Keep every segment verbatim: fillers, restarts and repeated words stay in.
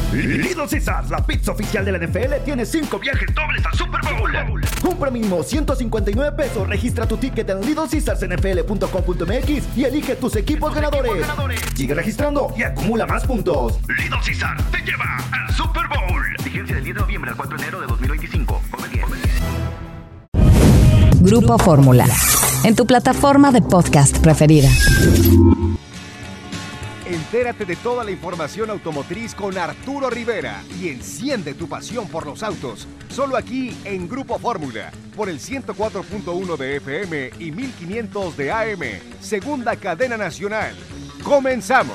Little Caesars, la pizza oficial de la N F L, tiene cinco viajes dobles al Super Bowl. Compra mínimo ciento cincuenta y nueve pesos, registra tu ticket en little caesars n f l punto com punto m x y elige tus equipos, tus ganadores. equipos ganadores. Sigue registrando y acumula más puntos. Little Caesars te lleva al Super Bowl. Vigencia del diez de noviembre al cuatro de enero de dos mil veinticinco. Come bien. Come bien. Grupo Fórmula, en tu plataforma de podcast preferida. Entérate de toda la información automotriz con Arturo Rivera y enciende tu pasión por los autos. Solo aquí en Grupo Fórmula, por el ciento cuatro punto uno de F M y mil quinientos de A M, segunda cadena nacional. ¡Comenzamos!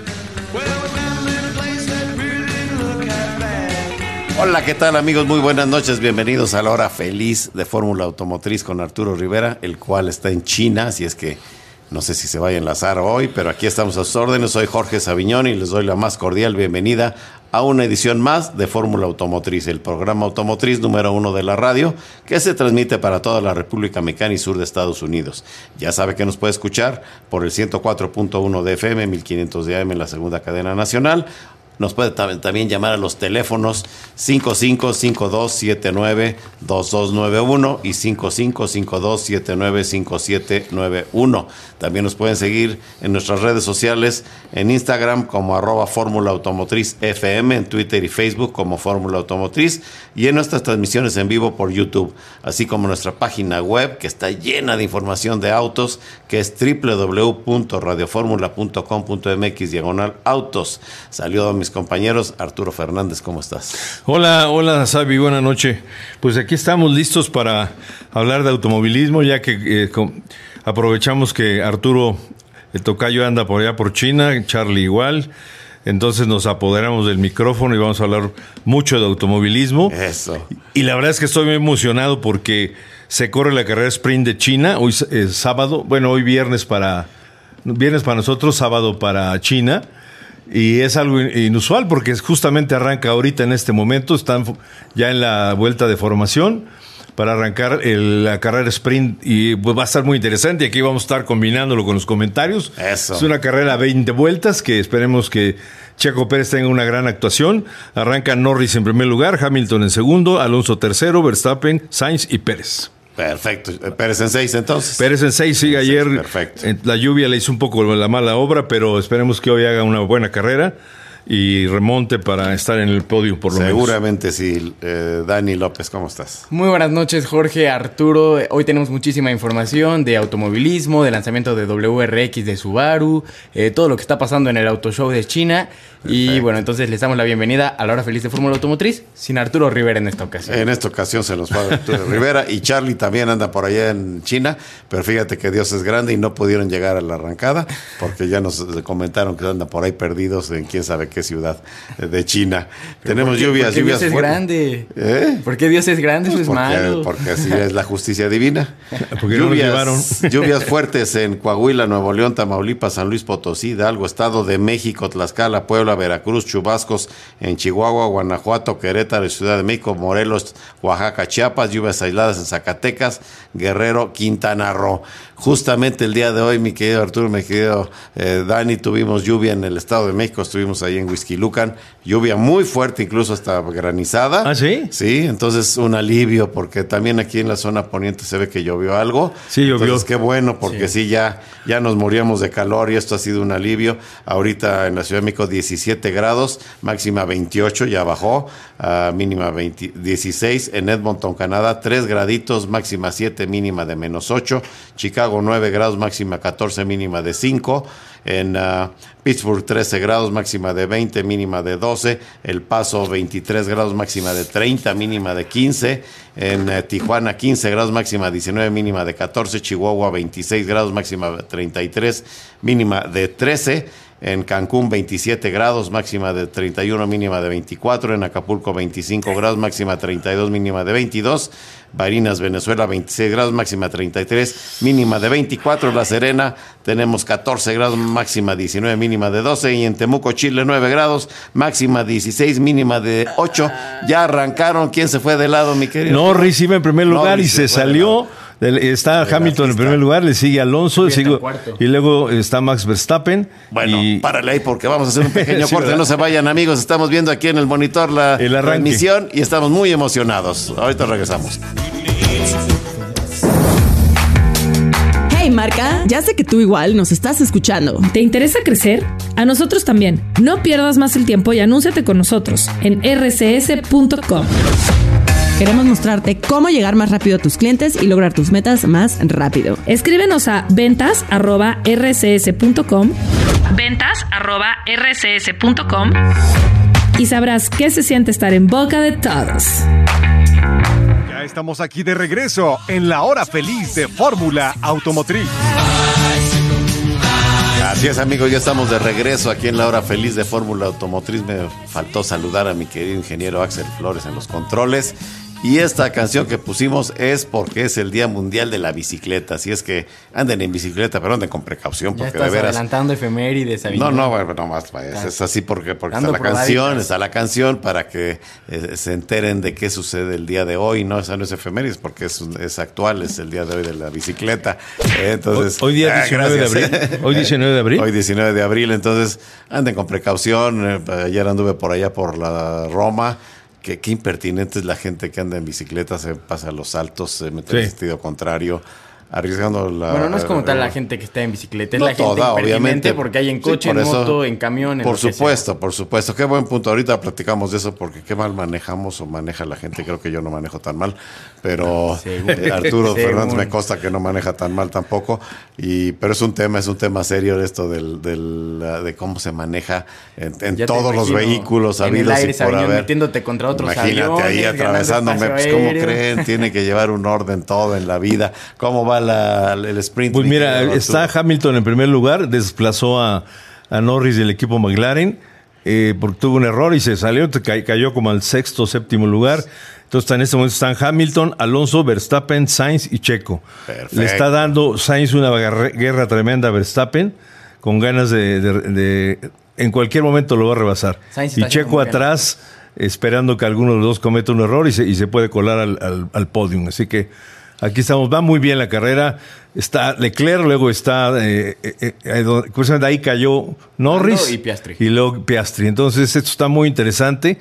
Hola, ¿qué tal, amigos? Muy buenas noches, bienvenidos a la hora feliz de Fórmula Automotriz con Arturo Rivera, el cual está en China, así es que no sé si se vaya a enlazar hoy, pero aquí estamos a sus órdenes. Soy Jorge Saviñón y les doy la más cordial bienvenida a una edición más de Fórmula Automotriz, el programa automotriz número uno de la radio, que se transmite para toda la República Mexicana y sur de Estados Unidos. Ya sabe que nos puede escuchar por el ciento cuatro punto uno de F M, mil quinientos de A M en la segunda cadena nacional. Nos puede también llamar a los teléfonos cinco cinco cinco dos siete nueve dos dos nueve uno y cinco cinco cinco dos siete nueve cinco siete nueve uno. También nos pueden seguir en nuestras redes sociales, en Instagram como arroba Fórmula Automotriz F M, en Twitter y Facebook como Fórmula Automotriz y en nuestras transmisiones en vivo por YouTube, así como nuestra página web que está llena de información de autos, que es doble u doble u doble u punto radio fórmula punto com punto m x diagonal autos. Salió a mis compañeros. Arturo Fernández, ¿cómo estás? Hola, hola Sabi, buena noche. Pues aquí estamos listos para hablar de automovilismo, ya que eh, con, aprovechamos que Arturo, el tocayo, anda por allá por China, Charlie igual, entonces nos apoderamos del micrófono y vamos a hablar mucho de automovilismo. Eso. Y la verdad es que estoy muy emocionado porque se corre la carrera sprint de China, hoy es sábado, bueno, hoy viernes para, viernes para nosotros, sábado para China. Y es algo inusual porque justamente arranca ahorita en este momento, están ya en la vuelta de formación para arrancar el, la carrera sprint y pues va a estar muy interesante. Aquí vamos a estar combinándolo con los comentarios. Eso. Es una carrera a veinte vueltas que esperemos que Checo Pérez tenga una gran actuación. Arranca Norris en primer lugar, Hamilton en segundo, Alonso tercero, Verstappen, Sainz y Pérez. Perfecto. Pérez en seis, entonces. Pérez en seis, sí, ayer perfecto. La lluvia le hizo un poco la mala obra, pero esperemos que hoy haga una buena carrera y remonte para estar en el podio por lo menos. Seguramente sí. Eh, Dani López, ¿cómo estás? Muy buenas noches, Jorge, Arturo. Hoy tenemos muchísima información de automovilismo, de lanzamiento de W R X de Subaru, eh, todo lo que está pasando en el Auto Show de China. Perfecto. Y bueno, entonces les damos la bienvenida a la hora feliz de Fórmula Automotriz sin Arturo Rivera en esta ocasión. En esta ocasión se nos va Arturo Rivera y Charlie también anda por allá en China, pero fíjate que Dios es grande y no pudieron llegar a la arrancada porque ya nos comentaron que andan por ahí perdidos en quién sabe qué ciudad de China. Tenemos ¿por qué, lluvias, ¿por qué lluvias Dios es grande? ¿Eh? ¿Por qué Dios es grande? Eso pues es porque, malo. Porque así es la justicia divina. Porque no lluvias, llevaron. lluvias fuertes en Coahuila, Nuevo León, Tamaulipas, San Luis Potosí, Hidalgo, Estado de México, Tlaxcala, Puebla, Veracruz, Chubascos en Chihuahua, Guanajuato, Querétaro, Ciudad de México, Morelos, Oaxaca, Chiapas, lluvias aisladas en Zacatecas, Guerrero, Quintana Roo. Justamente el día de hoy, mi querido Arturo, mi querido eh, Dani, tuvimos lluvia en el Estado de México, estuvimos ahí en Huixquilucan, lluvia muy fuerte, incluso hasta granizada. ¿Ah, sí? Sí, entonces un alivio, porque también aquí en la zona poniente se ve que llovió algo. Sí, llovió. Entonces qué bueno, porque sí, sí ya, ya nos moríamos de calor y esto ha sido un alivio. Ahorita en la Ciudad de México diecisiete grados, máxima veintiocho, ya bajó, uh, mínima veinte, dieciséis. En Edmonton, Canadá, tres graditos, máxima siete, mínima de menos ocho. Chicago, nueve grados, máxima catorce, mínima de cinco. En uh, Pittsburgh, trece grados, máxima de veinte, mínima de doce. El Paso, veintitrés grados, máxima de treinta, mínima de quince. En uh, Tijuana, quince grados, máxima diecinueve, mínima de catorce. Chihuahua, veintiséis grados, máxima de treinta y tres, mínima de trece. En Cancún, veintisiete grados, máxima de treinta y uno, mínima de veinticuatro. En Acapulco, veinticinco grados, máxima treinta y dos, mínima de veintidós. Barinas, Venezuela, veintiséis grados, máxima treinta y tres, mínima de veinticuatro. La Serena, tenemos catorce grados, máxima diecinueve, mínima de doce. Y en Temuco, Chile, nueve grados, máxima dieciséis, mínima de ocho. Ya arrancaron. ¿Quién se fue de lado, mi querido? Norris iba en primer lugar Norris y se, se salió Está Hamilton en primer lugar, le sigue Alonso, sigo, y luego está Max Verstappen. Bueno, y... párale ahí porque vamos a hacer un pequeño sí, corte. ¿Verdad? No se vayan, amigos. Estamos viendo aquí en el monitor la transmisión y estamos muy emocionados. Ahorita regresamos. Hey, marca, ya sé que tú igual nos estás escuchando. ¿Te interesa crecer? A nosotros también. No pierdas más el tiempo y anúnciate con nosotros en erre ce ese punto com. Queremos mostrarte cómo llegar más rápido a tus clientes y lograr tus metas más rápido. Escríbenos a ventas arroba erre ce ese punto com, ventas arroba erre ce ese punto com y sabrás qué se siente estar en boca de todos. Ya estamos aquí de regreso en la hora feliz de Fórmula Automotriz. Así es, amigos, ya estamos de regreso aquí en la hora feliz de Fórmula Automotriz. Me faltó saludar a mi querido ingeniero Axel Flores en los controles. Y esta canción que pusimos es porque es el Día Mundial de la Bicicleta. Así es que anden en bicicleta, pero anden con precaución. Porque ya estás de veras adelantando efemérides. No, no, bueno, no más. Es, es así porque, porque está la canción, está la canción para que eh, se enteren de qué sucede el día de hoy. No, esa no es efemérides porque es, es actual, es el día de hoy de la bicicleta. Eh, entonces, hoy, hoy día diecinueve de abril. Hoy diecinueve de abril. Hoy diecinueve de abril. Entonces, anden con precaución. Eh, ayer anduve por allá por la Roma. Qué, qué impertinente es la gente que anda en bicicleta, se pasa a los saltos, se mete sí. en sentido contrario, arriesgando la... Bueno, no es como tal la gente que está en bicicleta, es no la gente toda, impertinente porque hay en coche, sí, en eso, moto, en camión, en Por supuesto, por supuesto. Qué buen punto. Ahorita platicamos de eso porque qué mal manejamos o maneja la gente. Creo que yo no manejo tan mal, pero eh, Arturo Fernández me consta que no maneja tan mal tampoco. Y pero es un tema, es un tema serio esto del, del de cómo se maneja en, en todos los vehículos habidos y por haber. Metiéndote contra otros Imagínate aviones, ahí atravesándome, pues cómo creen, tiene que llevar un orden todo en la vida. ¿Cómo va La, el sprint? Pues mira, está Hamilton en primer lugar, desplazó a, a Norris del equipo McLaren, eh, porque tuvo un error y se salió, ca- cayó como al sexto o séptimo lugar. Entonces en este momento están Hamilton, Alonso, Verstappen, Sainz y Checo. Perfecto. Le está dando Sainz una guerra, guerra tremenda a Verstappen, con ganas de, de, de en cualquier momento lo va a rebasar. Sainz y Checo atrás, bien, esperando que alguno de los dos cometa un error y se, y se puede colar al, al, al podium. Así que aquí estamos, va muy bien la carrera. Está Leclerc, luego está eh, eh, eh, ahí cayó Norris y Piastri. Y luego Piastri. Entonces esto está muy interesante.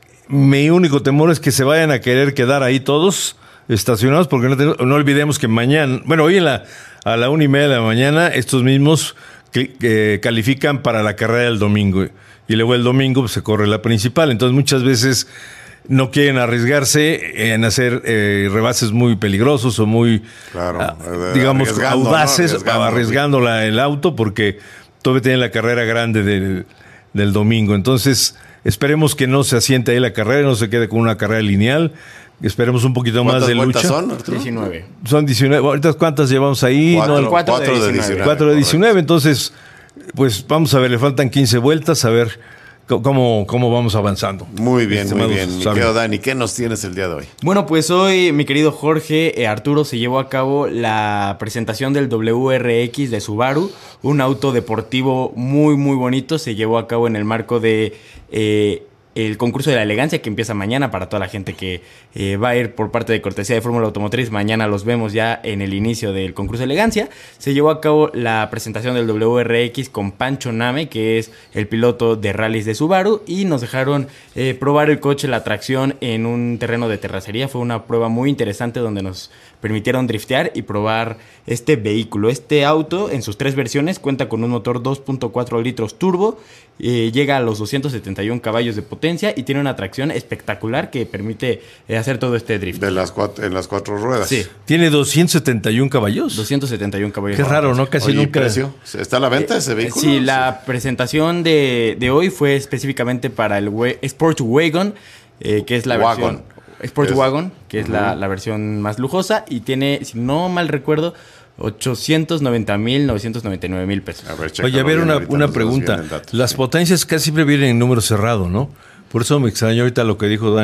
Mi único temor es que se vayan a querer quedar ahí todos estacionados, porque no, te, no olvidemos que mañana, bueno, hoy en la, a la una y media de la mañana, estos mismos que, que califican para la carrera del domingo. Y luego el domingo pues, se corre la principal. Entonces muchas veces no quieren arriesgarse en hacer eh, rebases muy peligrosos o muy, claro, uh, digamos, audaces, ¿no? arriesgando, arriesgando la, el auto, porque todavía tienen la carrera grande del, del domingo. Entonces, esperemos que no se asiente ahí la carrera, no se quede con una carrera lineal. Esperemos un poquito más de lucha. Son, diecinueve. Son diecinueve. Ahorita, ¿cuántas llevamos ahí? Cuatro, no, cuatro, cuatro de diecinueve. Cuatro de diecinueve. Entonces, pues vamos a ver, le faltan quince vueltas, a ver ¿Cómo, ¿Cómo vamos avanzando? Muy bien, muy bien. Mi querido Dani, ¿qué nos tienes el día de hoy? Bueno, pues hoy, mi querido Jorge, eh, Arturo, se llevó a cabo la presentación del W R X de Subaru, un auto deportivo muy, muy bonito. Se llevó a cabo en el marco de eh, el concurso de la elegancia, que empieza mañana para toda la gente que eh, va a ir por parte de cortesía de Fórmula Automotriz. Mañana los vemos ya en el inicio del concurso de elegancia. Se llevó a cabo la presentación del W R X con Pancho Name, que es el piloto de rallies de Subaru, y nos dejaron eh, probar el coche, la tracción en un terreno de terracería. Fue una prueba muy interesante donde nos permitieron driftear y probar este vehículo. Este auto, en sus tres versiones, cuenta con un motor dos punto cuatro litros turbo, eh, llega a los doscientos setenta y uno caballos de potencia y tiene una tracción espectacular que permite eh, hacer todo este drift. De las cuatro, en las cuatro ruedas. Sí. ¿Tiene doscientos setenta y uno caballos? doscientos setenta y uno caballos. Qué raro, ¿no? Casi Oye, nunca. Precio. ¿Está a la venta eh, ese vehículo? Sí, la presentación de, de hoy fue específicamente para el we- Sportwagon, eh, que es la Wagon. versión... Sportwagon, que es uh-huh. la, la versión más lujosa, y tiene, si no mal recuerdo, ochocientos noventa mil, novecientos noventa y nueve mil pesos. A ver, Oye, a ver, una, una pregunta. Las potencias casi siempre vienen en número cerrado, ¿no? Por eso me extrañó ahorita lo que dijo Dani,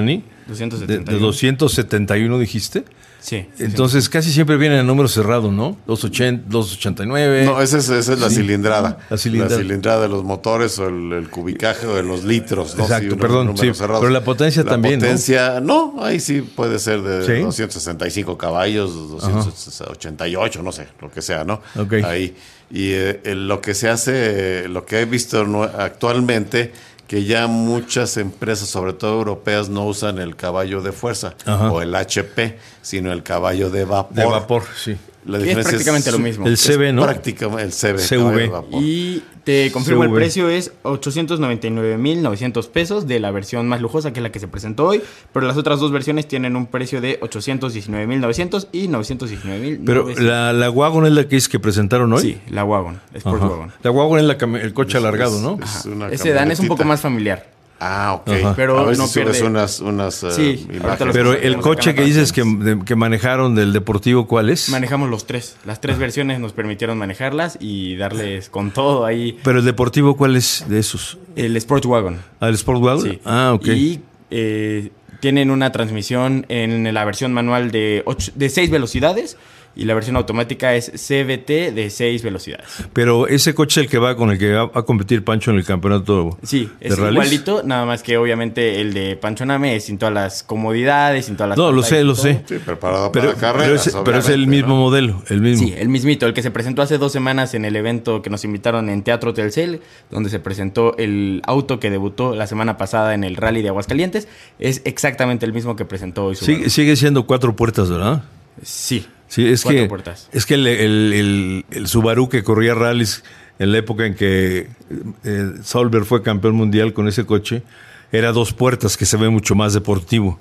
doscientos De, setenta y de uno. doscientos setenta y uno dijiste. Sí. Entonces casi siempre viene el número cerrado, ¿no? doscientos ochenta y nueve. No, esa es, esa es la Sí. cilindrada. La cilindrada. La cilindrada de los motores o el, el cubicaje o de los litros. ¿no? Exacto, Sí, unos perdón, números sí, cerrados. pero la potencia La también, ¿no? potencia, ¿no? ahí sí puede ser de ¿Sí? doscientos sesenta y cinco caballos, doscientos ochenta y ocho, no sé, lo que sea, ¿no? Ok. Ahí. Y eh, el- lo que se hace, eh, lo que he visto nue- actualmente, que ya muchas empresas, sobre todo europeas, no usan el caballo de fuerza Ajá. o el H P, sino el caballo de vapor. De vapor, sí. La Que es diferencia prácticamente lo mismo. El es C V, ¿no? prácticamente el C V. C V. caballo de vapor. Y te confirmo, C el V. precio es ochocientos noventa y nueve mil novecientos pesos de la versión más lujosa, que es la que se presentó hoy. Pero las otras dos versiones tienen un precio de ochocientos diecinueve mil novecientos y novecientos diecinueve mil Pero la, la Wagon es la que es que presentaron hoy. Sí, la Wagon, Sport Ajá. Wagon. La Wagon es la cami- el coche alargado, ¿no? Es Ajá. una Ese dan es un poco camionetita. más familiar. Ah, ok. Ajá. Pero a ver no si subes pierde- unas, unas eh, Sí, ahorita imágenes. los- Pero el Estamos coche acá que dices que, atrás. de- que manejaron del deportivo, ¿cuál es? Manejamos los tres. Las tres versiones nos permitieron manejarlas y darles con todo ahí. Pero el deportivo, ¿cuál es de esos? El Sport Wagon. ¿Al Sport Wagon? Sí. Ah, ok. Y eh, tienen una transmisión en la versión manual de, ocho, de seis velocidades y la versión automática es C V T de seis velocidades. Pero ese coche es el que va con el que va a competir Pancho en el campeonato Sí, de es rallies. igualito, nada más que obviamente el de Pancho Name es sin todas las comodidades, sin todas las... No, lo sé, pantallas y lo todo. sé. Sí, preparado Pero, para carreras, pero, es, pero es el obviamente, mismo ¿no? modelo, el mismo. Sí, el mismito, el que se presentó hace dos semanas en el evento que nos invitaron en Teatro Telcel, donde se presentó el auto que debutó la semana pasada en el Rally de Aguascalientes, es exactamente el mismo que presentó hoy Subaru. Sigue, sigue siendo cuatro puertas, ¿verdad? Sí. Sí, es Cuatro que, puertas. es que el, el, el- el Subaru que corría rallies en la época en que eh, Solberg fue campeón mundial con ese coche, era dos puertas, que se ve mucho más deportivo.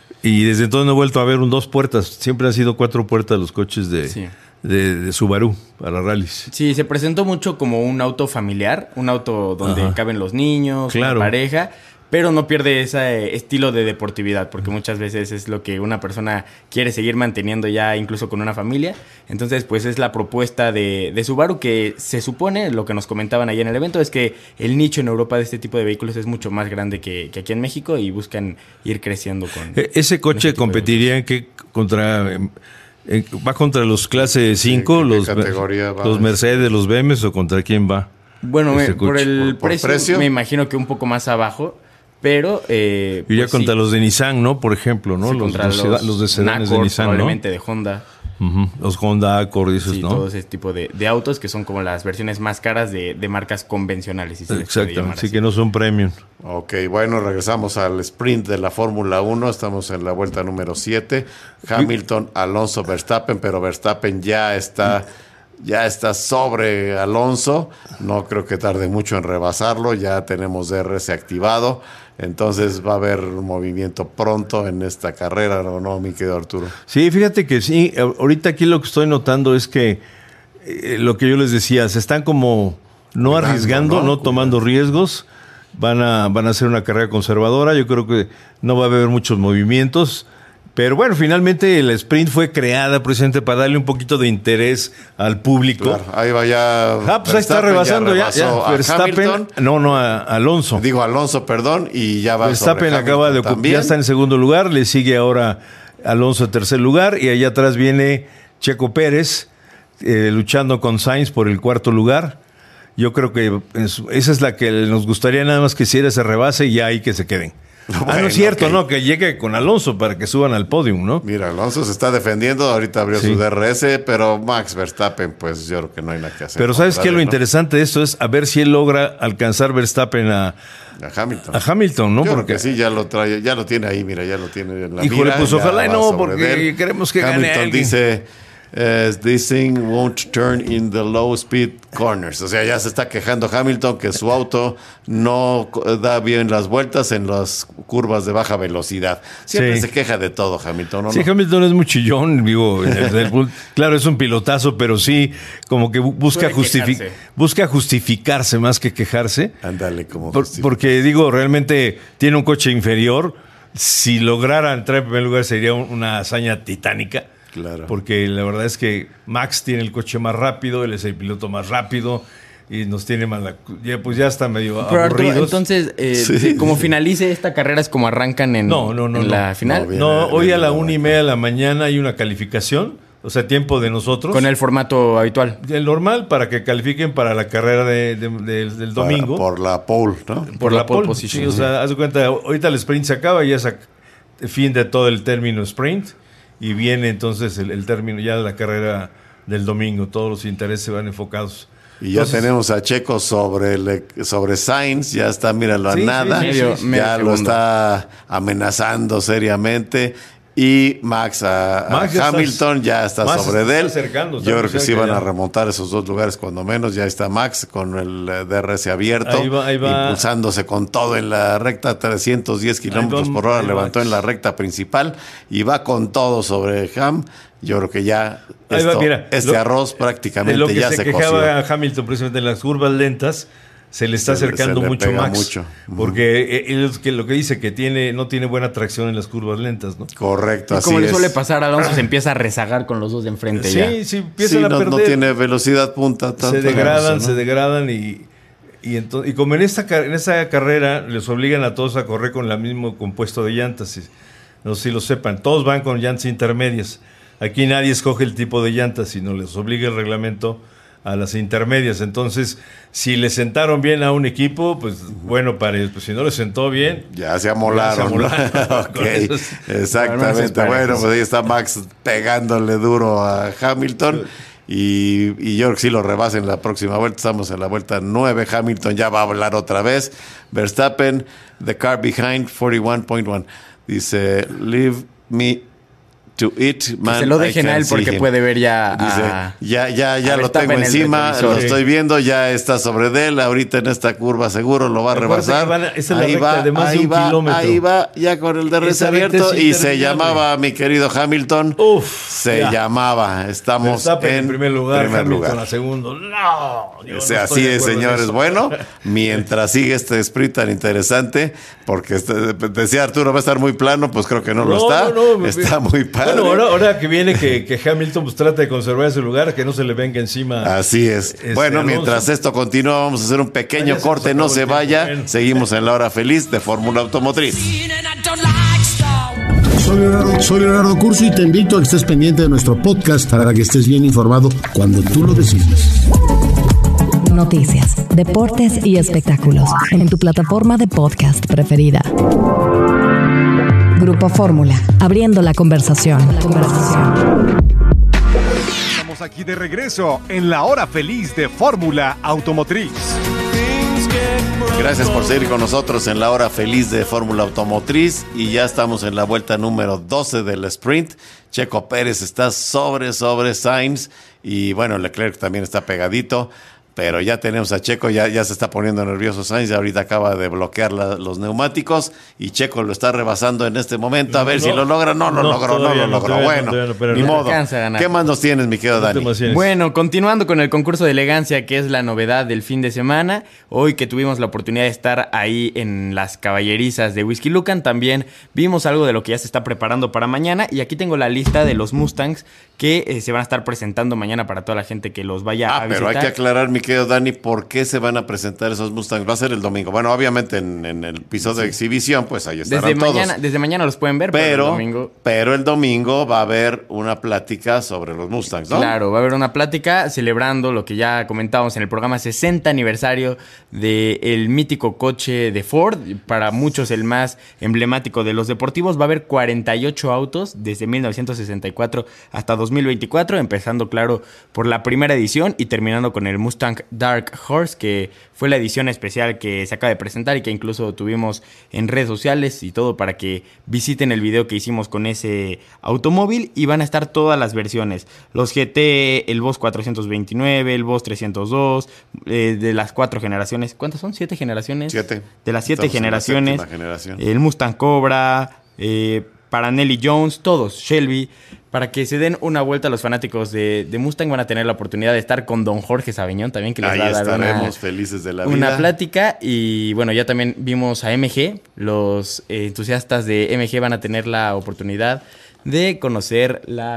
Y desde entonces no he vuelto a ver un dos puertas. Siempre han sido cuatro puertas los coches de, Sí. de, de Subaru para rallies. Sí, se presentó mucho como un auto familiar, un auto donde Ajá. caben los niños, Claro. una pareja, pero no pierde ese estilo de deportividad, porque muchas veces es lo que una persona quiere seguir manteniendo ya incluso con una familia. Entonces, pues es la propuesta de, de Subaru, que se supone, lo que nos comentaban ahí en el evento, es que el nicho en Europa de este tipo de vehículos es mucho más grande que, que aquí en México y buscan ir creciendo con... E- Ese coche ese tipo de competiría en qué contra... en- en- ¿Va contra los clase cinco, ¿qué los, categoría va? los Mercedes, los B M W o contra quién va? Bueno, me- ese por coche? el ¿Por- por precio, precio? me imagino que un poco más abajo, pero... Eh, Iría pues contra sí. los de Nissan, ¿no? Por ejemplo, ¿no? Sí, los, contra los, seda- los de sedanes de Accord, Nissan, ¿no? probablemente de Honda. Ujú, los Honda Accord, dices, Sí, ¿no? todo ese tipo de, de autos que son como las versiones más caras de, de marcas convencionales. Si se les puede Exactamente, llamar sí así. que no son premium. Ok, bueno, regresamos al sprint de la Fórmula uno. Estamos en la vuelta número siete. Hamilton, Alonso, Verstappen, pero Verstappen ya está, ya está sobre Alonso. No creo que tarde mucho en rebasarlo. Ya tenemos D R S activado. Entonces va a haber un movimiento pronto en esta carrera, ¿no, no mi querido Arturo? Sí, fíjate que sí. a- Ahorita aquí lo que estoy notando es que eh, lo que yo les decía, se están como no Cuidando, arriesgando, ¿no? no, Cuidando. tomando riesgos. Van a, van a hacer una carrera conservadora. Yo creo que no va a haber muchos movimientos. Pero bueno, finalmente el sprint fue creada precisamente para darle un poquito de interés al público. Claro, ahí va ya. Ah, pues ahí está Verstappen, rebasando ya. rebasó ya. a Verstappen, Hamilton. no, no, a Alonso. Digo Alonso, perdón, y ya va Verstappen sobre acaba de Hamilton ocupar, ya está en segundo lugar, le sigue ahora Alonso en tercer lugar y allá atrás viene Checo Pérez eh, luchando con Sainz por el cuarto lugar. Yo creo que es- esa es la que nos gustaría nada más que hiciera ese rebase y ya ahí que se queden. ah, no Bueno, es cierto, ok. no, que llegue con Alonso para que suban al podium, ¿no? Mira, Alonso se está defendiendo, ahorita abrió Sí. su D R S, pero Max Verstappen, pues yo creo que no hay nada que hacer. Pero ¿sabes contra qué? él, Lo ¿no? interesante de esto es a ver si él logra alcanzar Verstappen a, A Hamilton. a Hamilton, ¿no? Yo creo Porque que sí, ya lo trae, ya lo tiene ahí, mira, ya lo tiene en la Híjole, mira, pues ya ojalá y va no, sobre porque de él. queremos que gane Hamilton alguien. dice, eh, this thing won't turn in the low speed corners. O sea, ya se está quejando Hamilton que su auto no co- da bien las vueltas en las curvas de baja velocidad. Siempre Sí. se queja de todo Hamilton, ¿no? Sí, no? Hamilton es muy chillón, digo, en el Red Bull. Claro, es un pilotazo, pero sí, como que bu- busca, Puede justifi- quejarse. busca justificarse más que quejarse. Ándale, como Por- justifica. porque, digo, realmente tiene un coche inferior. Si lograra entrar en primer lugar sería un- una hazaña titánica. Claro. Porque la verdad es que Max tiene el coche más rápido, él es el piloto más rápido. y nos tiene mal, ya, pues ya está medio Pero aburridos. Arturo, entonces, eh, Sí. como finalice esta carrera, ¿es como arrancan en, No, no, no, en no. la final? No, bien. No, Viene- hoy viene a la la una y media de la mañana hay una calificación, o sea, tiempo de nosotros. Con el formato habitual. El normal para que califiquen para la carrera de, de- de- del Para- domingo. por la pole, ¿no? por la pole position, Sí, o sí. sea, haz de cuenta, ahorita el sprint se acaba y ya es a- fin de todo el término sprint y viene entonces el, el término ya de la carrera del domingo. Todos los intereses van enfocados. Y ya Entonces, tenemos a Checo sobre el, sobre Sainz, ya está, míralo a Sí, sí, nada, sí, Medio- sí, medio ya lo segundo. está amenazando seriamente. Y Max a, a Max ya Hamilton está- ya está Max sobre está de él. acercando, está Yo muy creo que sí cerca van ya. a remontar esos dos lugares cuando menos. Ya está Max con el eh, D R S abierto, Ahí va, ahí va. impulsándose con todo en la recta, trescientos diez kilómetros va, por hora, ahí va. levantó en la recta principal y va con todo sobre Ham. Yo creo que ya Ahí va, esto- mira, este lo- arroz de prácticamente lo que ya se, se, quejaba coció. Hamilton precisamente en las curvas lentas, se le está Se le- acercando se le mucho pega Max. mucho. Ujú. Porque eh, él es que lo que dice que tiene no tiene buena tracción en las curvas lentas, ¿no? Correcto, Y así como le es. suele pasar, Alonso se empieza a rezagar con los dos de enfrente ya. Sí, sí, empiezan Sí, a no, perder. no tiene velocidad punta. se tanto, degradan, ¿no? se degradan y, y, ento- y como en esta, car- en esta carrera les obligan a todos a correr con el mismo compuesto de llantas. y- No sé si lo sepan, todos van con llantas intermedias. Aquí nadie escoge el tipo de llantas, sino les obliga el reglamento a las intermedias. Entonces, si le sentaron bien a un equipo, pues bueno, para ellos. Pues si no le sentó bien, Ya se amolaron. Ya se amolaron. Ok, Con eso es- exactamente. Bueno, Bueno, eso es pues ahí está Max pegándole duro a Hamilton. Y, y yo creo que sí lo rebasa en la próxima vuelta. Estamos en la vuelta nueve. Hamilton ya va a hablar otra vez. Verstappen, the car behind, cuarenta y uno punto uno. Dice, leave me to it, man. se lo I dejen a can él see porque him". puede ver ya Dice, a- ya, ya, ya a lo Verstappen tengo en el encima, retrovisor. lo Sí. estoy viendo, ya está sobre de él. Ahorita en esta curva seguro lo va a Acuérdate rebasar. que van a- esa es la ahí recta va, de más de ahí un va, kilómetro. ahí va, ya con el D R S Esa recta abierto. es Y se interminable. llamaba, mi querido Hamilton. Uf, se ya. llamaba. Estamos Verstappen en en primer lugar, primer Hamilton lugar. a segundo. No, yo O sea, no estoy así de es, acuerdo en señores. eso. Bueno, mientras sigue este sprint tan interesante, porque este- decía Arturo, va a estar muy plano, pues creo que no, lo está. no, no, está muy padre. Bueno, ahora, ahora que viene que, que Hamilton pues trata de conservar ese lugar, que no se le venga encima. Así es. Este, bueno, Alonso. mientras esto continúa, vamos a hacer un pequeño Ah, ya se corte, nos no acabó se el tiempo. vaya. Bueno. Seguimos en la hora feliz de Fórmula Automotriz. Soy Leonardo, soy Leonardo Curso y te invito a que estés pendiente de nuestro podcast para que estés bien informado cuando tú lo decidas. Noticias, deportes y espectáculos en tu plataforma de podcast preferida. Grupo Fórmula, abriendo la conversación. Conversación. Estamos aquí de regreso en la hora feliz de Fórmula Automotriz. Gracias por seguir con nosotros en la hora feliz de Fórmula Automotriz y ya estamos en la vuelta número doce del sprint. Checo Pérez está sobre, sobre Sainz y bueno, Leclerc también está pegadito. Pero ya tenemos a Checo, ya, ya se está poniendo nervioso Sainz, ya ahorita acaba de bloquear la- los neumáticos y Checo lo está rebasando en este momento. A ver No, si lo logra, no lo no, logró, no todavía lo no, logró. todavía no, Bueno, todavía no, pero ni no modo. alcanza a ganar. ¿Qué más nos tienes, mi querido No te Dani? emociones. Bueno, continuando con el concurso de elegancia, que es la novedad del fin de semana, hoy que tuvimos la oportunidad de estar ahí en las caballerizas de Whisky Lucan, también vimos algo de lo que ya se está preparando para mañana, y aquí tengo la lista de los Mustangs que eh, se van a estar presentando mañana para toda la gente que los vaya Ah, a visitar. pero hay que aclarar, mi querido Dani, por qué se van a presentar esos Mustangs. Va a ser el domingo. Bueno, obviamente en, en el episodio de exhibición, pues ahí estarán Desde todos. mañana, desde mañana los pueden ver, pero, Pero, el domingo... pero el domingo va a haber una plática sobre los Mustangs, ¿no? Claro, va a haber una plática celebrando lo que ya comentábamos en el programa sesenta aniversario del mítico coche de Ford, para muchos el más emblemático de los deportivos. Va a haber cuarenta y ocho autos desde mil novecientos sesenta y cuatro hasta dos mil veinticuatro, empezando, claro, por la primera edición y terminando con el Mustang Dark Horse, que fue la edición especial que se acaba de presentar y que incluso tuvimos en redes sociales y todo para que visiten el video que hicimos con ese automóvil. Y van a estar todas las versiones, los G T, el Boss cuatrocientos veintinueve, el Boss trescientos dos, eh, de las cuatro generaciones. ¿Cuántas son? ¿Siete generaciones? Siete. De las siete Estamos en la generaciones. séptima generación. El Mustang Cobra, eh, para Nelly Jones, todos, Shelby, para que se den una vuelta a los fanáticos de, de Mustang. Van a tener la oportunidad de estar con don Jorge Sabeñón también, que les Ahí va a dar una, estaremos felices de la vida. una plática. Y bueno, ya también vimos a M G. Los eh, entusiastas de M G van a tener la oportunidad de conocer la,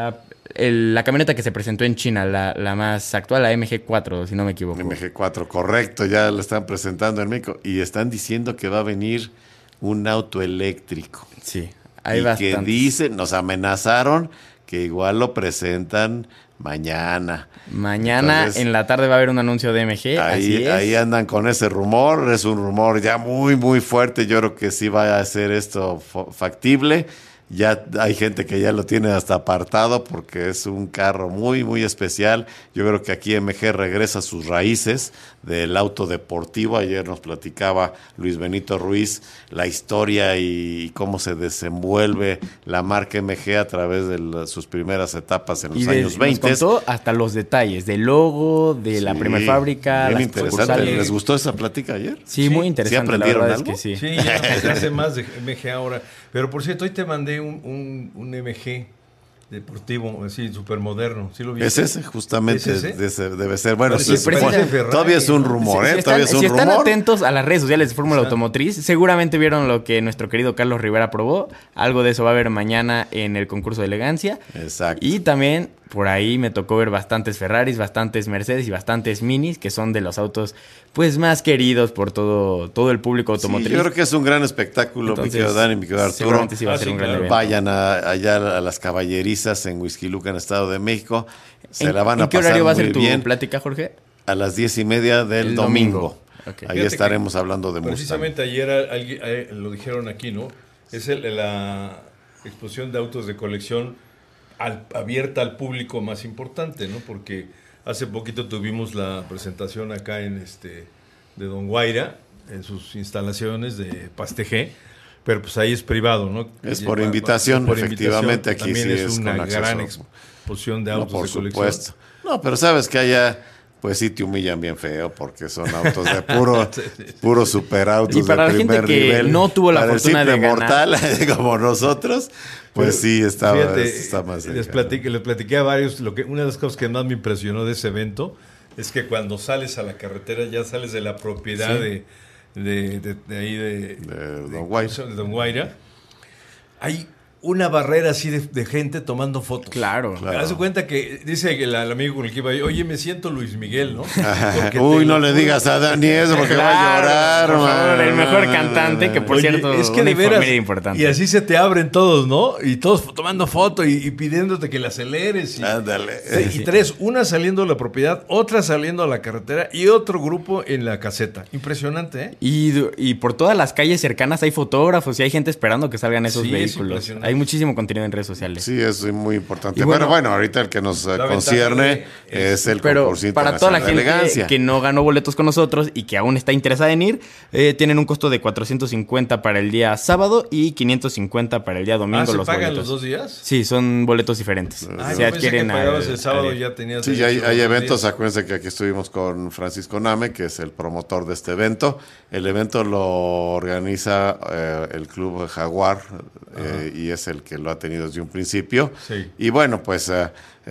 el, la camioneta que se presentó en China, la, la más actual, la M G cuatro, si no me equivoco. M G cuatro, correcto, ya la están presentando en México y están diciendo que va a venir un auto eléctrico. Sí, hay y bastantes. que dicen, nos amenazaron que igual lo presentan mañana. Mañana Entonces, en la tarde va a haber un anuncio de M G, así Ahí, es. ahí andan con ese rumor, es un rumor ya muy, muy fuerte. Yo creo que sí va a ser esto fo- factible. Ya hay gente que ya lo tiene hasta apartado porque es un carro muy, muy especial. Yo creo que aquí M G regresa a sus raíces del auto deportivo. Ayer nos platicaba Luis Benito Ruiz la historia y cómo se desenvuelve la marca M G a través de la, sus primeras etapas en los Y de- años veinte. Nos contó hasta los detalles del logo, de la Sí, primera fábrica, bien las interesante. sucursales. ¿Les gustó esa plática ayer? Sí, muy interesante. ¿Sí aprendieron la verdad algo? Es que sí. Sí, ya se hace más de M G ahora. Pero por cierto, hoy te mandé un, un, un M G deportivo, así, súper moderno. ¿Sí lo viste? Es ese, justamente, ¿Es ese? de ese debe ser. Bueno, Parece- sí, parece bueno, Ferrari, todavía es un ¿no? rumor, Si- ¿eh? si Todavía están, es un si están rumor. atentos a las redes sociales de Fórmula Exacto. Automotriz, seguramente vieron lo que nuestro querido Carlos Rivera probó. Algo de eso va a haber mañana en el concurso de elegancia. Exacto. Y también por ahí me tocó ver bastantes Ferraris, bastantes Mercedes y bastantes Minis, que son de los autos pues más queridos por todo, todo el público Sí, automotriz. yo creo que es un gran espectáculo, mi Entonces, querido Dani, mi querido Arturo. seguramente sí va a Ah, ser sí, un gran claro. evento. Vayan a- allá a las caballerizas en Huizquiluca, en Estado de México. Se ¿En, la van a ¿en qué pasar horario va a muy ser tu bien. plática, Jorge? A las diez y media del El domingo. domingo. Ok. Ahí Fíjate estaremos que hablando de Mustang. Precisamente ayer alguien, eh, lo dijeron aquí, ¿no? Es el- la exposición de autos de colección al- abierta al público más importante, ¿no? Porque hace poquito tuvimos la presentación acá en este de Don Guaira, en sus instalaciones de Pastegé, pero pues ahí es privado, ¿no? Es Y- por pa- invitación, por efectivamente, aquí también sí es es una con acceso. gran exposición de No, autos por de colección. supuesto. No, pero sabes que allá, pues sí te humillan bien feo, porque son autos de puro, puro superautos Y para de la gente primer que nivel. no tuvo la Para fortuna el de simple ganar. mortal, como nosotros, pues Pero, sí está, fíjate, está más les cerca, platiqué, les platiqué a varios, lo que, una de las cosas que más me impresionó de ese evento es que cuando sales a la carretera ya sales de la propiedad Sí. de, de, de- de ahí de, De Don Guaira. de Don Guaira. Hay una barrera así de, de gente tomando fotos. Claro. Claro. Haz de cuenta que dice que el, el amigo con el que iba ahí, oye, me siento Luis Miguel, ¿no? Porque Uy, te no lo le juro- digas a Dani eso porque va a Claro, llorar, por favor, man. el mejor cantante, que por Oye, cierto, es que una de veras, familia importante. y así se te abren todos, ¿no? Y todos fo- tomando foto y, y pidiéndote que la aceleres. Y, Ándale. Sí, y tres, una saliendo de la propiedad, otra saliendo a la carretera y otro grupo en la caseta. Impresionante, ¿eh? Y, du- y por todas las calles cercanas hay fotógrafos y hay gente esperando que salgan esos Sí, es vehículos. impresionante. Hay muchísimo contenido en redes sociales. Sí, eso es muy importante. Y bueno, Pero bueno, ahorita el que nos eh, la concierne ventaja de- es el Pero concurso para toda la internacional de gente elegancia. que no ganó boletos con nosotros y que aún está interesada en ir, eh, tienen un costo de cuatrocientos cincuenta para el día sábado y quinientos cincuenta para el día domingo. Ah, ¿se los pagan boletos. los dos días? Sí, son boletos diferentes. Ah, Se yo pensé que adquieren pagabas al- el sábado al- y ya tenías Sí, derecho hay, a los hay dos eventos, días. acuérdense que aquí estuvimos con Francisco Name, que es el promotor de este evento. El evento lo organiza eh, el Club Jaguar eh, y es el que lo ha tenido desde un principio. Sí. Y bueno, pues eh,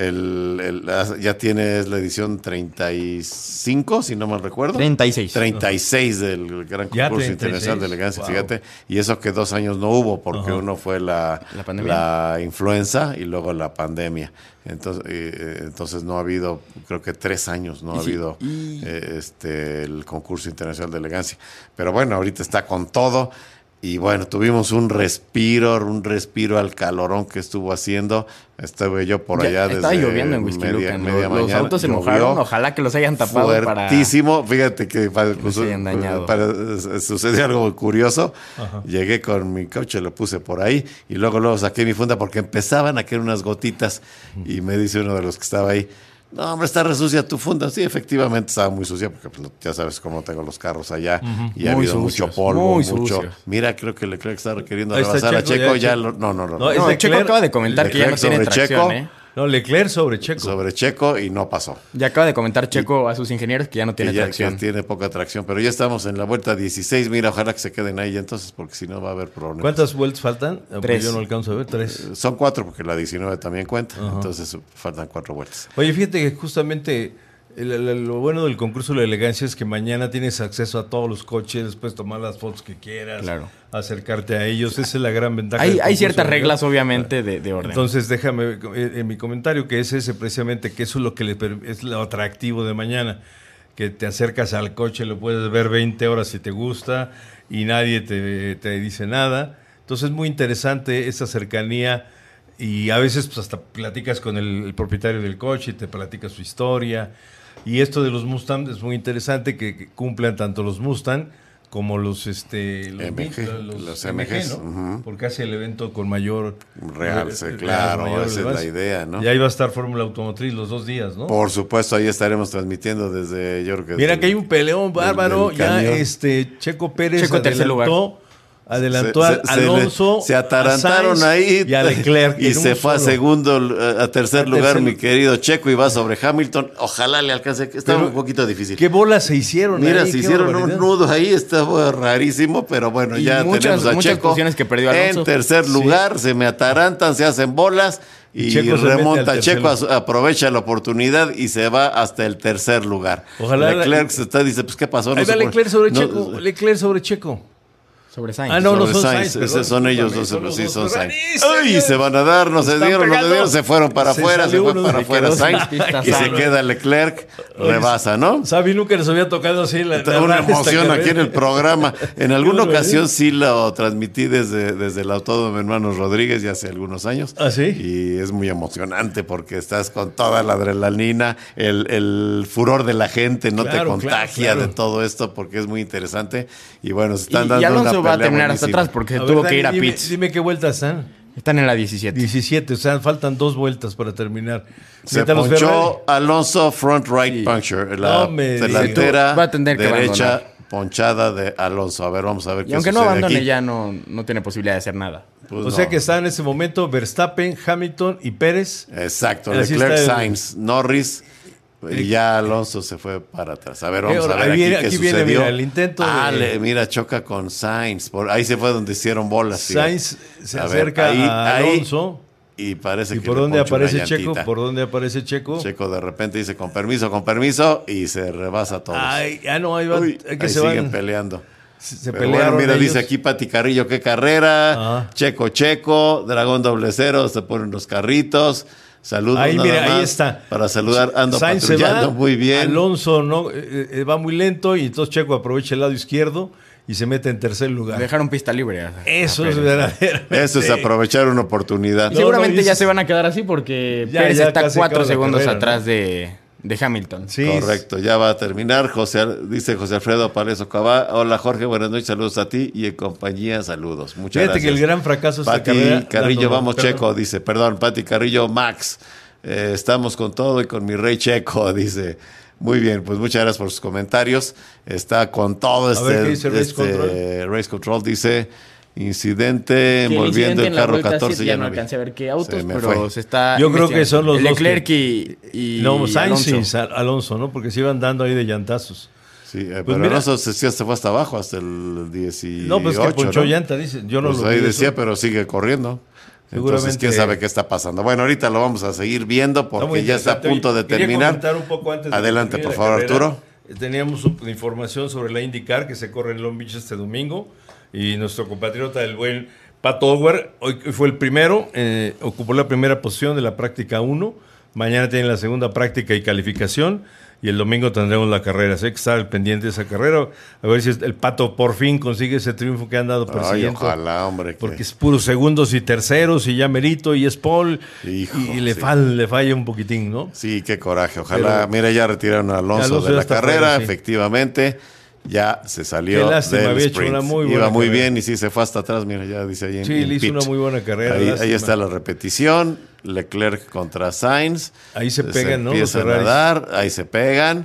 el, el- ya tiene es la edición treinta y cinco, si no mal recuerdo. treinta y seis. treinta y seis del Gran Ya Concurso treinta y seis. Internacional de Elegancia, Wow. fíjate. Y eso que dos años no hubo, porque Ajá. uno fue la, La pandemia. la influenza y luego la pandemia. Entonces, eh, entonces no ha habido, creo que tres años no ha Y sí, habido y- eh, este el concurso internacional de elegancia. Pero bueno, ahorita está con todo. Y bueno, tuvimos un respiro, un respiro al calorón que estuvo haciendo. Estuve yo por Ya allá estaba desde lloviendo en Whisky media, Lucan. media Los, los mañana. autos se Llovió mojaron. Ojalá que los hayan tapado para... fuertísimo. Fíjate que para, no se hayan dañado. para- eh, sucedió algo curioso. Llegué con mi coche, lo puse por ahí y luego luego saqué mi funda porque empezaban a caer unas gotitas y me dice uno de los que estaba ahí, no, hombre, está resucia tu funda. Sí, efectivamente estaba muy sucia porque pues, ya sabes cómo tengo los carros allá y ha Muy habido sucios, mucho polvo, muy mucho. sucios. Mira, creo que Leclerc está requiriendo Ahí está rebasar a Checo, Checo. ya Ya Checo. lo- no, no, no. No, no. es No, Leclerc- Checo acaba de comentar que ya no Leclerc tiene sobre tracción, Checo. ¿eh? No, Leclerc sobre Checo. Sobre Checo y no pasó. Ya acaba de comentar Checo a sus ingenieros que ya no tiene que ya tracción. que tiene poca tracción, pero ya estamos en la vuelta dieciséis. Mira, ojalá que se queden ahí entonces, porque si no va a haber problemas. ¿Cuántas vueltas faltan? Ah, pues Tres. Yo no alcanzo a ver, tres. Son cuatro, porque la diecinueve también cuenta, entonces faltan cuatro vueltas. Oye, fíjate que justamente el, el, lo bueno del concurso de la elegancia es que mañana tienes acceso a todos los coches, puedes tomar las fotos que quieras, claro. acercarte a ellos. Esa es la gran ventaja. Hay, hay ciertas reglas, obviamente, de, de orden. Entonces, déjame en mi comentario que es ese precisamente, que eso es lo que le, es lo atractivo de mañana. Que te acercas al coche, lo puedes ver veinte horas si te gusta y nadie te, te dice nada. Entonces, es muy interesante esa cercanía. Y a veces pues, hasta platicas con el, el propietario del coche y te platica su historia. Y esto de los Mustang es muy interesante, que, que cumplan tanto los Mustang como los este los, M G, los, los M G, M Gs, ¿no? Uh-huh. Porque hace el evento con mayor realce, claro, mayor esa es la idea, ¿no? Y ahí va a estar Fórmula Automotriz los dos días, ¿no? Por supuesto, ahí estaremos transmitiendo desde yo creo que Mira desde que hay un peleón bárbaro, del, del ya camión. este Checo Pérez Checo tercer lugar. Adelantó se, a se, Alonso, se, se atarantaron a Sainz ahí y a Leclerc y se fue solo. a segundo, a tercer a lugar tercer... mi querido Checo y va sobre Hamilton. Ojalá le alcance, está pero, un poquito difícil. ¿Qué bolas se hicieron? Mira, ahí? se hicieron un nudo ahí, estaba rarísimo, pero bueno, y ya muchas, tenemos a muchas Checo que perdió Alonso. en tercer lugar, sí. Se me atarantan, se hacen bolas y, y remonta Checo, a, aprovecha la oportunidad y se va hasta el tercer lugar. Ojalá Leclerc la... se está, dice, pues ¿qué pasó? No Ahí va Leclerc sobre no, Checo, Leclerc sobre Checo. Sobre Sainz. Ah, no, sobre no son Sainz. Sainz. Esos son ellos dos, son sí, dos, son Sainz. ¡Ay! ¡Ay! Se van a dar, no se dieron, no se dieron, se fueron para se afuera, se fue uno, para afuera Sainz y se queda Leclerc, Oye, rebasa, ¿no? Sabi, nunca nos había tocado así la, la una emoción aquí en el programa. En alguna ocasión sí lo transmití desde, desde el Autódromo de Hermanos Rodríguez ya hace algunos años. ¿Ah, sí? Y es muy emocionante porque estás con toda la adrenalina, el, el furor de la gente, no claro, te contagia claro, claro. de todo esto porque es muy interesante. Y bueno, se están y, dando y Alonso una va a terminar buenísima. hasta atrás porque a tuvo ver, que ir a dime, pits. Dime qué vueltas están. Están en la diecisiete. diecisiete, o sea, faltan dos vueltas para terminar. Se ponchó Alonso front right sí. puncture, la no delantera va a tener que derecha abandonar. Ponchada de Alonso. A ver, vamos a ver y qué aunque sucede no abandone aquí. ya no, no tiene posibilidad de hacer nada. Pues o no. sea que está en ese momento Verstappen, Hamilton y Pérez. Exacto, Leclerc, el... Sainz, Norris. Y ya Alonso se fue para atrás. A ver, vamos a ver ahí aquí viene, qué aquí sucedió. Viene, mira, el intento ah, de... le, mira, choca con Sainz. Por, ahí se fue donde hicieron bolas. Sainz fíjate. se a acerca ver, ahí, a Alonso. Ahí, y parece ¿Y que por dónde aparece Checo? ¿Por dónde aparece Checo? Checo de repente dice con permiso, con permiso y se rebasa a todos. Ay, ah, no, ahí van. Uy, que ahí se siguen van. peleando. Se Pero bueno, mira, ellos. dice aquí Pati Carrillo, qué carrera. Ah. Checo, Checo, Dragón doble cero, se ponen los carritos. Saludos ahí, nada mira, más ahí está. Para saludar, ando Sainz patrullando va, muy bien. Alonso no eh, eh, va muy lento y entonces Checo aprovecha el lado izquierdo y se mete en tercer lugar. Dejaron pista libre. Eso es verdadero. Eso es aprovechar una oportunidad. Y seguramente no, no, ya se van a quedar así porque ya, Pérez ya está cuatro segundos carrera, atrás ¿no? de, de Hamilton. Sí, correcto, ya va a terminar. José, dice José Alfredo Paleso Cabá. Hola Jorge, buenas noches, saludos a ti y en compañía, saludos. Muchas Fíjate gracias. que el gran fracaso es Pati carrera, Carrillo, no, no, vamos perdón. Checo, dice, perdón, Pati Carrillo, Max. Eh, estamos con todo y con mi rey Checo, dice. Muy bien, pues muchas gracias por sus comentarios. Está con todo este, ver, ¿qué dice Race este Control? Race Control. Dice incidente envolviendo el carro catorce. Ya no alcancé a ver qué autos, se pero fue. se está. Yo creo que son los Leclerc dos que... y, y no, Sainz Alonso. y Alonso, ¿no? Porque se iban dando ahí de llantazos. Sí, eh, Pues pero mira, Alonso se, se fue hasta abajo, hasta el dieciocho. No, pues que ponchó ¿no? llanta, dice. Yo no pues lo ahí vi decía, eso. pero sigue corriendo. Seguramente. Entonces, quién sabe qué está pasando. Bueno, ahorita lo vamos a seguir viendo porque ya está a punto de Quería terminar. comentar un poco antes de Adelante, que por termine favor, la carrera. Arturo. Teníamos información sobre la IndyCar que se corre en Long Beach este domingo y nuestro compatriota, el buen Pat O'Ward, hoy fue el primero, eh, ocupó la primera posición de la práctica uno. Mañana tienen la segunda práctica y calificación. Y el domingo tendremos la carrera. Sé que está pendiente de esa carrera. A ver si el Pato por fin consigue ese triunfo que han dado persiguiendo. Ay, ojalá, hombre. Porque que... es puros segundos y terceros y ya merito y es Paul. Hijo, y, y le, sí. fall, le falla un poquitín, ¿no? Sí, qué coraje. Ojalá. Pero, mira, ya retiraron a Alonso, Alonso de la carrera, fuera, sí. efectivamente. Ya se salió Qué lástima, del había sprint. hecho una muy buena Iba muy carrera. bien y sí se fue hasta atrás. Mira, ya dice ahí en Sí, en le hizo pit. una muy buena carrera. Ahí, lástima. ahí está la repetición. Leclerc contra Sainz. Ahí se pegan, ¿no? Empiezan a dar, ahí se pegan.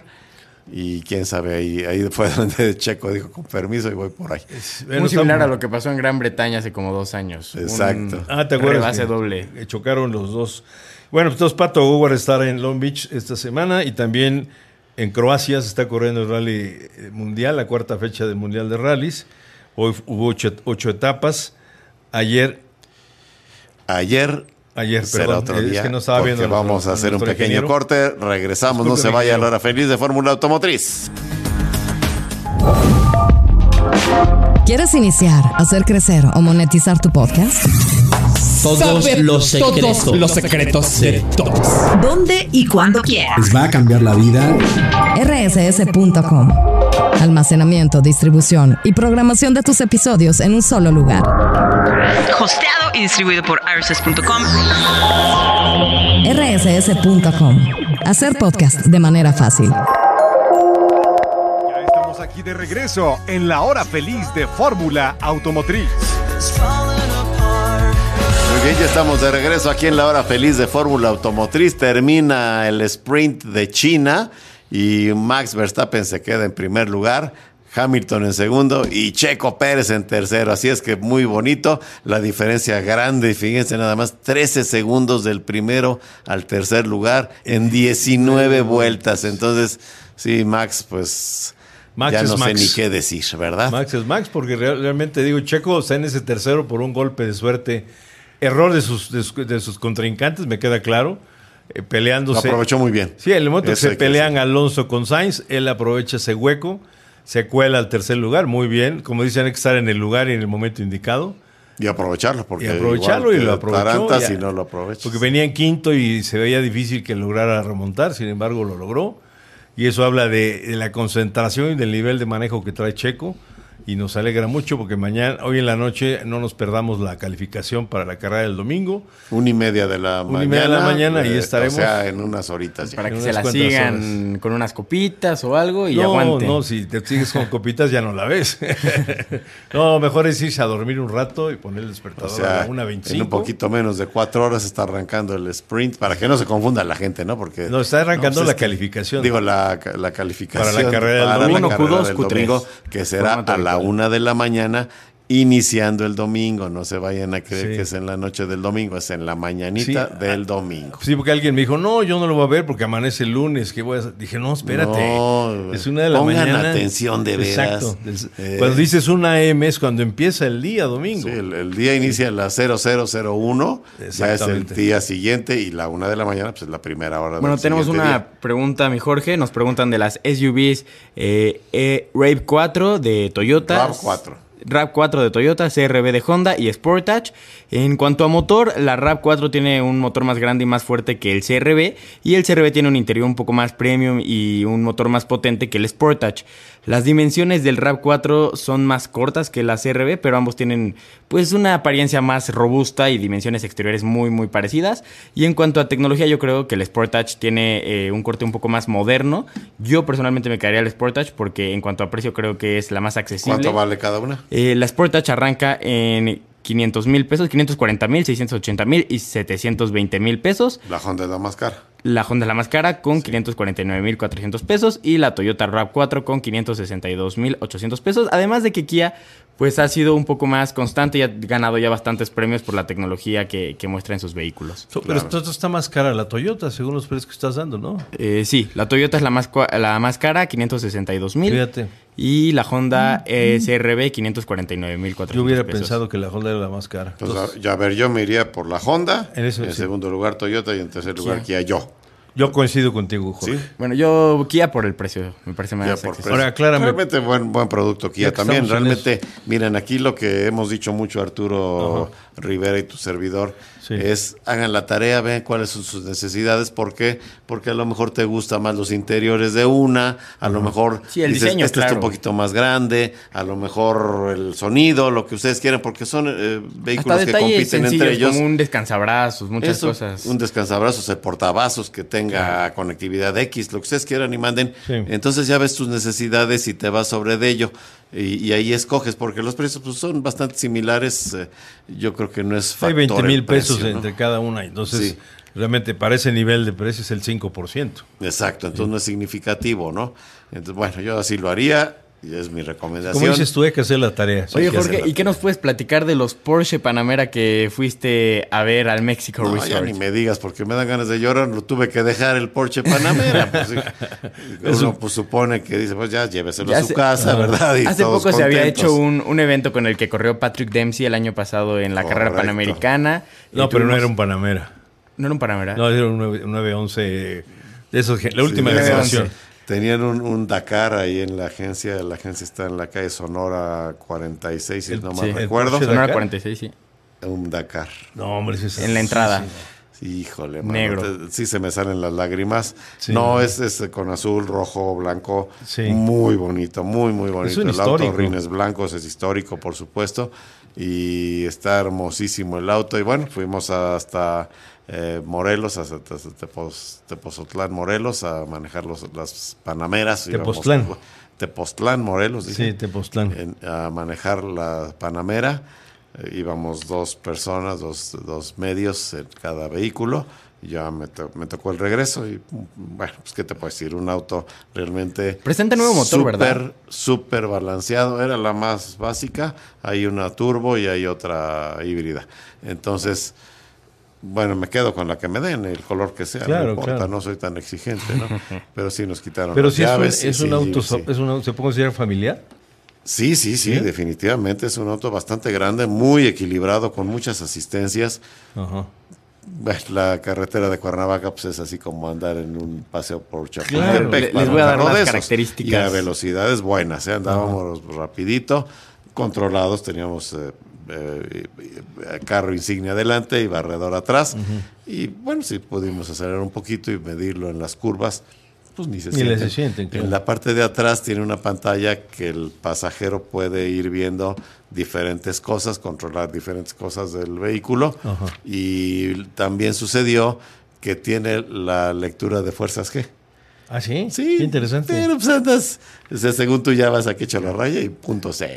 Y quién sabe, ahí, ahí fue donde Checo dijo con permiso y voy por ahí. Bueno, muy similar estamos... a lo que pasó en Gran Bretaña hace como dos años. Exacto. Un ah, ¿te acuerdas? Rebase doble. Chocaron los dos. Bueno, pues entonces Pato O'Ward estará en Long Beach esta semana y también en Croacia se está corriendo el Rally Mundial, la cuarta fecha del Mundial de Rallys. Hoy hubo ocho, ocho etapas. Ayer... Ayer Ayer, será perdón, otro es día. que no estaba porque viendo vamos nuestro- a hacer un nuestro pequeño ingeniero. corte. Regresamos, no se Disculpe, vaya a la ingeniero. hora feliz de Fórmula Automotriz. ¿Quieres iniciar, hacer crecer o monetizar tu podcast? Todos los secretos. Todos los secretos de todos. ¿Dónde y cuándo quieras? Les va a cambiar la vida. R S S punto com. Almacenamiento, distribución y programación de tus episodios en un solo lugar. Hosteado y distribuido por R S S punto com. R S S punto com. Hacer podcast de manera fácil. Ya estamos aquí de regreso en la hora feliz de Fórmula Automotriz. Muy bien, ya estamos de regreso aquí en la hora feliz de Fórmula Automotriz. Termina el sprint de China y Max Verstappen se queda en primer lugar, Hamilton en segundo y Checo Pérez en tercero. Así es que muy bonito, la diferencia grande. Fíjense nada más, trece segundos del primero al tercer lugar en diecinueve vueltas. Entonces, sí, Max, pues Max ya es no sé Max. ni qué decir, ¿verdad? Max es Max, porque real- realmente digo, Checo está en ese tercero por un golpe de suerte. Error de sus, de sus, de sus contrincantes, me queda claro. Eh, peleándose. Lo aprovechó muy bien. Sí, en el momento que Eso se hay que pelean decir. Alonso con Sainz, él aprovecha ese hueco, se cuela al tercer lugar, muy bien. Como dicen, hay que estar en el lugar y en el momento indicado. Y aprovecharlo, porque Y aprovecharlo igual y te lo aprovechó. atarantas ya. si no lo aprovechas. Porque venía en quinto y se veía difícil que lograra remontar, sin embargo lo logró. Y eso habla de, de la concentración y del nivel de manejo que trae Checo. Y nos alegra mucho porque mañana, hoy en la noche, no nos perdamos la calificación para la carrera del domingo. Una y media de la Una mañana. y media de la mañana, ahí eh, estaremos. O sea, en unas horitas ya. Para que en se unas la cuantas sigan horas. con unas copitas o algo y no, aguanten. no, si te sigues con copitas ya no la ves. No, mejor es irse a dormir un rato y poner el O despertador sea, a la una en veinticinco. un poquito menos de cuatro horas está arrancando el sprint, para que no se confunda la gente, ¿no? Porque No, está arrancando pues la es que- calificación. Digo, la, la calificación Para la carrera del para domingo. la Q carrera dos, del Q tres. domingo, que será Formato a la habitual. una de la mañana, iniciando el domingo. No se vayan a creer Sí. que es en la noche del domingo, es en la mañanita Sí, del domingo. Sí, porque alguien me dijo, no, yo no lo voy a ver porque amanece el lunes. ¿Qué voy a hacer? Dije, no, espérate. No, es una de la pongan mañana. atención de veras. Exacto. Del- Eh, Cuando dices una M es cuando empieza el día domingo. Sí, el, el día inicia a las cero cero cero uno, ya es el Exactamente. día siguiente, y la una de la mañana pues es la primera hora Bueno, del tenemos siguiente una día. pregunta, mi Jorge. Nos preguntan de las S U Vs eh, eh, Rave cuatro de Toyota. RAV cuatro. RAV cuatro de Toyota, C R V de Honda y Sportage. En cuanto a motor, la RAV cuatro tiene un motor más grande y más fuerte que el C R V, y el C R V tiene un interior un poco más premium y un motor más potente que el Sportage. Las dimensiones del RAV cuatro son más cortas que la C R V, pero ambos tienen pues una apariencia más robusta y dimensiones exteriores muy muy parecidas. Y en cuanto a tecnología, yo creo que el Sportage tiene eh, un corte un poco más moderno. Yo personalmente me quedaría al Sportage porque en cuanto a precio creo que es la más accesible. ¿Cuánto vale cada una? Eh, la Sportage arranca en quinientos mil pesos, quinientos cuarenta mil, seiscientos ochenta mil y setecientos veinte mil pesos. La Honda es la más cara. La Honda es la más cara con quinientos cuarenta y nueve mil cuatrocientos pesos y la Toyota RAV cuatro con quinientos sesenta y dos mil ochocientos pesos. Además de que Kia pues ha sido un poco más constante y ha ganado ya bastantes premios por la tecnología que, que muestra en sus vehículos. So, Pero esto está más cara la Toyota, según los precios que estás dando, ¿no? Eh, sí, la Toyota es la más, cua- la más cara, quinientos sesenta y dos mil. Fíjate. Y la Honda eh, C R V, quinientos cuarenta y nueve mil cuatrocientos Yo hubiera pesos. pensado que la Honda era la más cara. Pues, Entonces, a, ya, a ver, yo me iría por la Honda, En en, eso, sí. segundo lugar Toyota y en tercer lugar Kia, yo. yo coincido contigo, Jorge. ¿Sí? Bueno, yo Kia por el precio, me parece más Ya por accesible. precio. Ahora, aclárame. Realmente buen, buen producto Kia Ya que también. estamos en Realmente, miren, aquí lo que hemos dicho mucho Arturo Rivera y tu servidor Sí. es hagan la tarea, vean cuáles son sus necesidades. ¿Por qué? Porque a lo mejor te gustan más los interiores de una, a lo mejor Sí, el dices, diseño, este está claro. un poquito más grande, a lo mejor el sonido, lo que ustedes quieran, porque son eh, vehículos Hasta que detalles compiten sencillos entre ellos. como un descansabrazos, muchas Eso, cosas. Un descansabrazos, el portavasos que tenga conectividad X, lo que ustedes quieran y manden. Sí. Entonces ya ves tus necesidades y te vas sobre de ello. Y, y ahí escoges, porque los precios pues, son bastante similares. eh, yo creo que no es factor Hay veinte el mil pesos precio, ¿no? entre cada una. Entonces, Sí. realmente para ese nivel de precio es el cinco por ciento. Exacto, entonces no es significativo, ¿no? Entonces, bueno, yo así lo haría. Y es mi recomendación. Como dices tú, hay que hacer la tarea. Oye, Jorge, ¿y qué nos puedes platicar de los Porsche Panamera que fuiste a ver al Mexico no, Resort? Ya ni me digas, porque me dan ganas de llorar. Lo tuve que dejar el Porsche Panamera. Pues, sí. Uno pues, supone que dice, pues ya lléveselo ya a su se, casa, uh, ¿verdad? Y hace poco contentos. Se había hecho un, un evento con el que corrió Patrick Dempsey el año pasado en la Correcto. carrera panamericana. No, pero tuvimos... no era un Panamera. ¿No era un Panamera? No, era un nueve once de esos, la última sí, generación. Tenían un, un Dakar ahí en la agencia. La agencia está en la calle Sonora cuarenta y seis, si el, no mal sí, recuerdo. Sonora cuarenta y seis, sí. Un Dakar. No, hombre, sí, sí, en la entrada. Sí, sí. Híjole, mano, negro. Te, sí se me salen las lágrimas. Sí, no, es, es con azul, rojo, blanco. Sí. Muy bonito, muy, muy bonito. Es un el histórico. auto, rines blancos, es histórico, por supuesto. Y está hermosísimo el auto. Y bueno, fuimos hasta... Eh, Morelos, hasta Tepos, Tepozotlán, Morelos, a manejar los, las Panameras. Tepoztlán. Íbamos, Tepoztlán, Morelos. Dije, sí, Tepoztlán. En, a manejar la Panamera. Eh, íbamos dos personas, dos, dos medios en cada vehículo. Ya me, to, me tocó el regreso y, bueno, pues, ¿qué te puedo decir? Un auto realmente... Presenta nuevo motor, super, ¿verdad? Súper balanceado. Era la más básica. Hay una turbo y hay otra híbrida. Entonces... Bueno, me quedo con la que me den, el color que sea, claro, no importa, claro. no soy tan exigente, ¿no? Pero sí nos quitaron Pero las si llaves. es un, es un sí, auto, sí. es un, ¿se puede considerar familiar? Sí, sí, sí, ¿Sí? definitivamente es un auto bastante grande, muy equilibrado, con muchas asistencias. Ajá. Bueno, la carretera de Cuernavaca pues es así como andar en un paseo por Chapultepec. Claro, les voy a dar las características. Y a velocidades buenas, ¿eh? Andábamos Ajá. rapidito, controlados, teníamos... Eh, Eh, carro insignia adelante y barredor atrás. Uh-huh. Y bueno, si pudimos acelerar un poquito y medirlo en las curvas, pues ni se ni sienten. se sienten claro. En la parte de atrás tiene una pantalla que el pasajero puede ir viendo diferentes cosas, controlar diferentes cosas del vehículo. Uh-huh. Y también sucedió que tiene la lectura de fuerzas G. ¿Ah, sí? Sí. Qué interesante. Pero pues andas, o sea, según tú ya vas aquí hecho la raya y punto seis.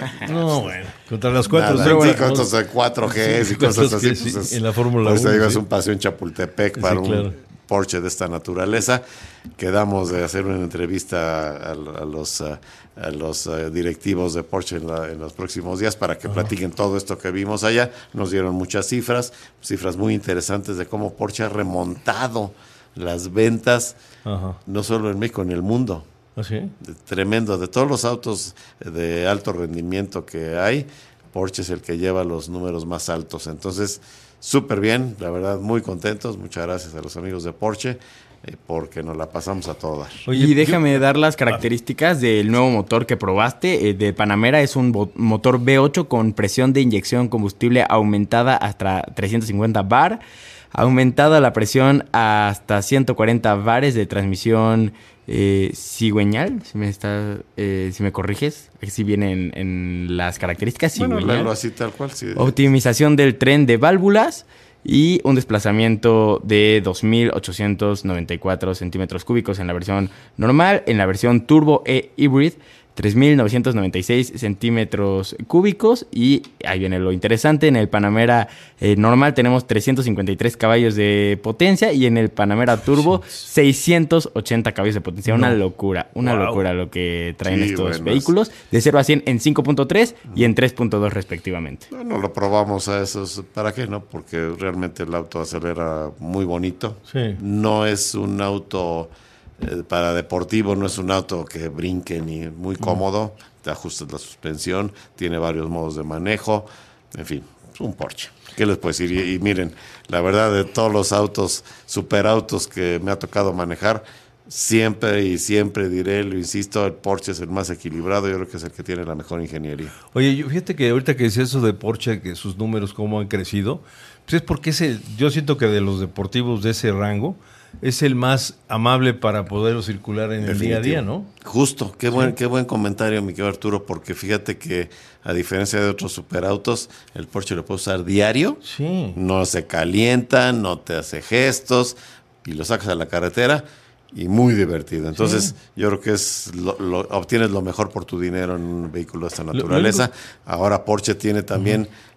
No, bueno. Contra las cuatro. Nada, pero sí, bueno, contra los cuatro G sí, y cosas así. Sí, pues, en la Fórmula uno. Pues te digas sí. un paseo en Chapultepec para sí, claro. un Porsche de esta naturaleza. Quedamos de hacer una entrevista a, a los, a, a los uh, directivos de Porsche en, la, en los próximos días para que Ajá. platiquen todo esto que vimos allá. Nos dieron muchas cifras, cifras muy interesantes de cómo Porsche ha remontado las ventas, Ajá. no solo en México, en el mundo. ¿Ah, sí? De, tremendo. De todos los autos de alto rendimiento que hay, Porsche es el que lleva los números más altos. Entonces, súper bien, la verdad, muy contentos. Muchas gracias a los amigos de Porsche, eh, porque nos la pasamos a todo dar. Oye, y déjame yo... dar las características del nuevo motor que probaste. Eh, de Panamera es un bo- motor V ocho con presión de inyección combustible aumentada hasta trescientos cincuenta bar. Aumentada la presión hasta ciento cuarenta bares de transmisión eh, cigüeñal, si me está, eh, si me corriges, si viene en, en las características cigüeñal. Bueno, léelo así tal cual. Sí. Optimización del tren de válvulas y un desplazamiento de dos mil ochocientos noventa y cuatro centímetros cúbicos en la versión normal. En la versión Turbo e Hybrid, tres mil novecientos noventa y seis centímetros cúbicos. Y ahí viene lo interesante, en el Panamera eh, normal tenemos trescientos cincuenta y tres caballos de potencia y en el Panamera Turbo seiscientos ochenta caballos de potencia. No. Una locura, una wow. locura lo que traen sí, estos buenas. vehículos. De cero a cien en cinco punto tres y en tres punto dos respectivamente. Bueno, lo probamos a esos, ¿para qué no? Porque realmente el auto acelera muy bonito. Sí. No es un auto... para deportivo, no es un auto que brinque ni muy cómodo, te ajustas la suspensión, tiene varios modos de manejo, en fin, es un Porsche. ¿Qué les puedo decir? Y, y miren, la verdad de todos los autos, superautos que me ha tocado manejar, siempre y siempre diré, lo insisto, el Porsche es el más equilibrado, yo creo que es el que tiene la mejor ingeniería. Oye, yo, fíjate que ahorita que decía eso de Porsche, que sus números cómo han crecido, pues es porque es el, yo siento que de los deportivos de ese rango, es el más amable para poderlo circular en Definitivo. el día a día, ¿no? Justo, qué buen, sí. qué buen comentario, mi querido Arturo, porque fíjate que a diferencia de otros superautos, el Porsche lo puede usar diario, sí. no se calienta, no te hace gestos, y lo sacas a la carretera y muy divertido. Entonces, sí. yo creo que es lo, lo, obtienes lo mejor por tu dinero en un vehículo de esta naturaleza. Lo, lo único... Ahora Porsche tiene también uh-huh.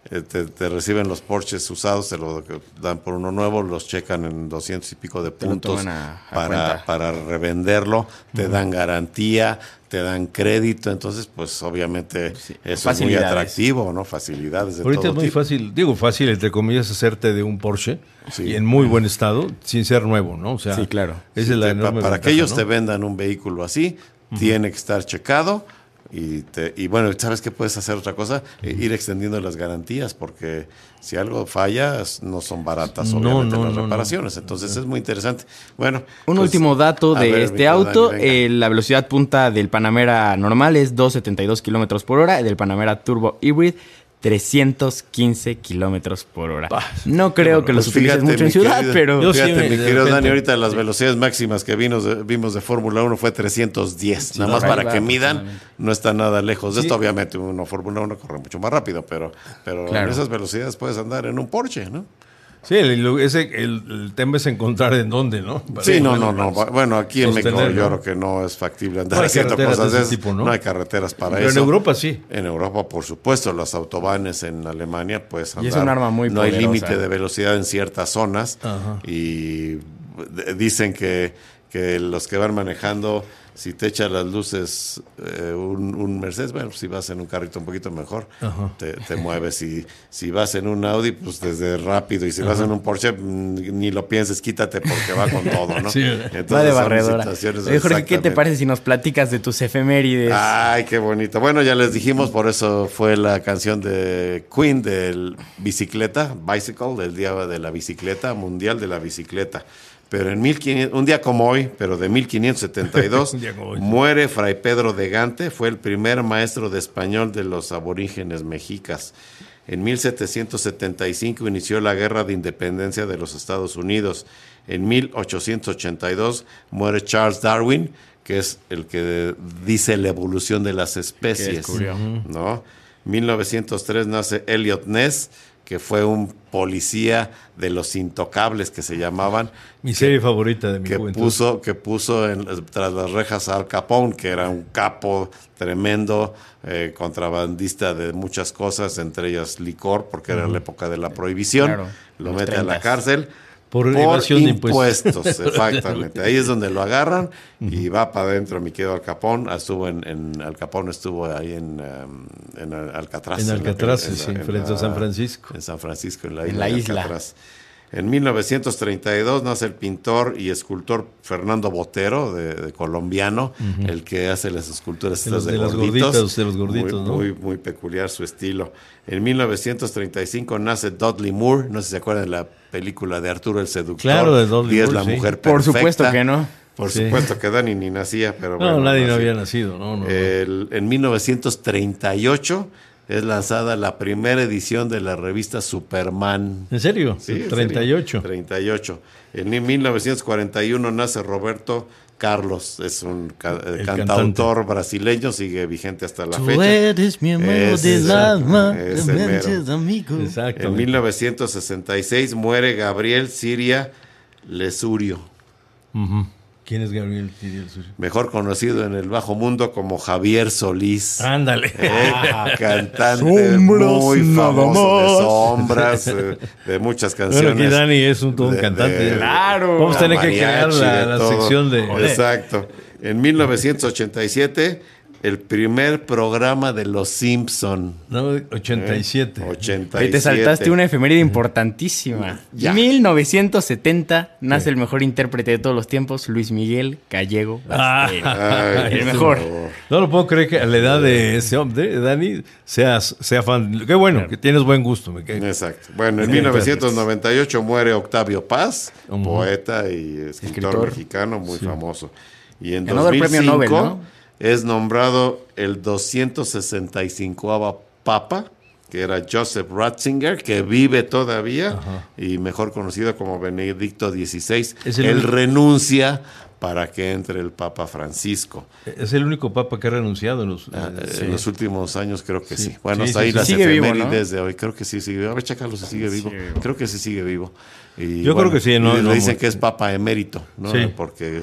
eh, te, te reciben los Porsches usados, te lo dan por uno nuevo, los checan en doscientos y pico de puntos a, a para, para revenderlo, te uh-huh. dan garantía, te dan crédito, entonces pues obviamente sí. eso es muy atractivo, ¿no? Facilidades de Ahorita todo es muy tipo. fácil, digo fácil entre comillas, hacerte de un Porsche sí. y en muy buen estado, sin ser nuevo, ¿no? O sea, sí, claro. Esa sí, es la te, enorme para ventaja, que ellos ¿no? te vendan un vehículo así, uh-huh. tiene que estar checado. Y, te, y bueno, ¿sabes qué puedes hacer otra cosa? Uh-huh. Ir extendiendo las garantías, porque si algo falla, no son baratas, obviamente, no, no, las reparaciones. No, no. Entonces, uh-huh. es muy interesante. Bueno, un pues, último dato de ver, este auto: eh, la velocidad punta del Panamera normal es doscientos setenta y dos kilómetros por hora, y del Panamera Turbo Hybrid trescientos quince kilómetros por hora. Bah, no creo bueno, que los pues utilices fíjate, mucho en ciudad, querido, pero... Yo fíjate, sí, mi querido Dani, ahorita las velocidades máximas que vimos de, vimos de Fórmula uno fue trescientos diez. Sí, nada más para va, que midan, no está nada lejos de sí. esto. Obviamente, uno Fórmula uno corre mucho más rápido, pero, pero claro. en esas velocidades puedes andar en un Porsche, ¿no? Sí, el, ese, el, el tema es encontrar en dónde, ¿no? Para sí, no, no, no. Bueno, aquí en México ¿no? yo creo que no es factible andar no haciendo cosas de ese tipo, ¿no? No hay carreteras para Pero eso. en Europa sí. En Europa, por supuesto, las autobanes en Alemania, pues andar. Y es un arma muy No poderosa. hay límite de velocidad en ciertas zonas. Ajá. Y dicen que, que los que van manejando, si te echa las luces eh, un, un Mercedes, bueno, si vas en un carrito un poquito mejor, te, te mueves. Si, si vas en un Audi, pues desde rápido. Y si Ajá. vas en un Porsche, ni lo pienses, quítate porque va con todo, ¿no? Sí. Entonces, va de barredora. Oye, Jorge, ¿qué te parece si nos platicas de tus efemérides? Ay, qué bonito. Bueno, ya les dijimos, por eso fue la canción de Queen del bicicleta, Bicycle, del Día de la Bicicleta, Mundial de la Bicicleta. Pero en mil quinientos, un día como hoy, pero de mil quinientos setenta y dos, muere Fray Pedro de Gante, fue el primer maestro de español de los aborígenes mexicas. En mil setecientos setenta y cinco inició la Guerra de Independencia de los Estados Unidos. En mil ochocientos ochenta y dos muere Charles Darwin, que es el que dice la evolución de las especies, ¿no? mil novecientos tres nace Elliot Ness, que fue un policía de los intocables que se llamaban. Mi serie que, favorita de mi que juventud. Puso, que puso en, tras las rejas a Al Capone, que era un capo tremendo, eh, contrabandista de muchas cosas, entre ellas licor, porque uh-huh. era la época de la prohibición. Claro, lo mete treintas. A la cárcel. Por, por evasión impuestos. De impuestos, exactamente. Ahí es donde lo agarran y va para adentro, mi querido Al Capone. Estuvo en, en Al Capone estuvo ahí en, um, en Alcatraz. En Alcatraz, en la, sí, en frente la, a San Francisco. En San Francisco, en la isla. En la de isla. Alcatraz. En mil novecientos treinta y dos nace el pintor y escultor Fernando Botero, de, de colombiano, uh-huh. el que hace las esculturas de, los, de, de gorditos. gorditos. De los gorditos, muy, ¿no? Muy, muy peculiar su estilo. En mil novecientos treinta y cinco nace Dudley Moore, no sé si se acuerdan de la película de Arturo el Seductor. Claro, de Dudley y es Moore, la sí. mujer perfecta. Por supuesto que no. Por sí. supuesto que Dani ni nacía, pero no, bueno. nadie nació. no había nacido, no, no. El, en mil novecientos treinta y ocho es lanzada la primera edición de la revista Superman. ¿En serio? Sí, treinta y ocho. treinta y ocho. En mil novecientos cuarenta y uno nace Roberto Carlos, es un ca- cantautor cantante. brasileño, sigue vigente hasta la Tú fecha. eres mi amor del alma, es de amigo. En mil novecientos sesenta y seis muere Gabriel Siria Lesurio. Uh-huh. ¿Quién es Gabriel Siria Lesurio? Mejor conocido en el bajo mundo como Javier Solís. Ándale. Eh, cantante Sombras, muy famoso de más. Sombras, eh, de muchas canciones. Bueno, aquí Dani es un, todo un de, cantante. de, claro. Vamos a tener que crear la, la sección de... Exacto. En mil novecientos ochenta y siete, el primer programa de Los Simpson. No, ochenta y siete. Eh, ochenta y siete. Ahí te saltaste una efeméride importantísima. Ya. mil novecientos setenta nace sí. el mejor intérprete de todos los tiempos, Luis Miguel Gallego. Ah, Ay, el mejor. No lo puedo creer que a la edad de ese hombre, Dani, seas, sea fan. Qué bueno, claro. que tienes buen gusto. Me cae. Exacto. Bueno, en sí, mil novecientos noventa y ocho muere Octavio Paz, uh-huh. poeta y escritor, escritor. mexicano muy sí. famoso. Y en Ganó dos mil cinco, el premio Nobel, ¿no? Es nombrado el doscientos sesenta y cinco Papa, que era Joseph Ratzinger, que vive todavía, ajá. y mejor conocido como Benedicto dieciséis. Él único... renuncia para que entre el Papa Francisco. Es el único Papa que ha renunciado en los, ah, eh, en sí. los últimos años, creo que sí. sí. Bueno, sí, hasta ahí sí, las sigue efemérides vivo, ¿no? de hoy. Creo que sí sigue vivo. A ver, chécalo si sigue vivo. vivo. Creo que sí sigue vivo. Y, Yo bueno, creo que sí. No, le no, dicen no, que es Papa emérito, ¿no? Sí. Porque es,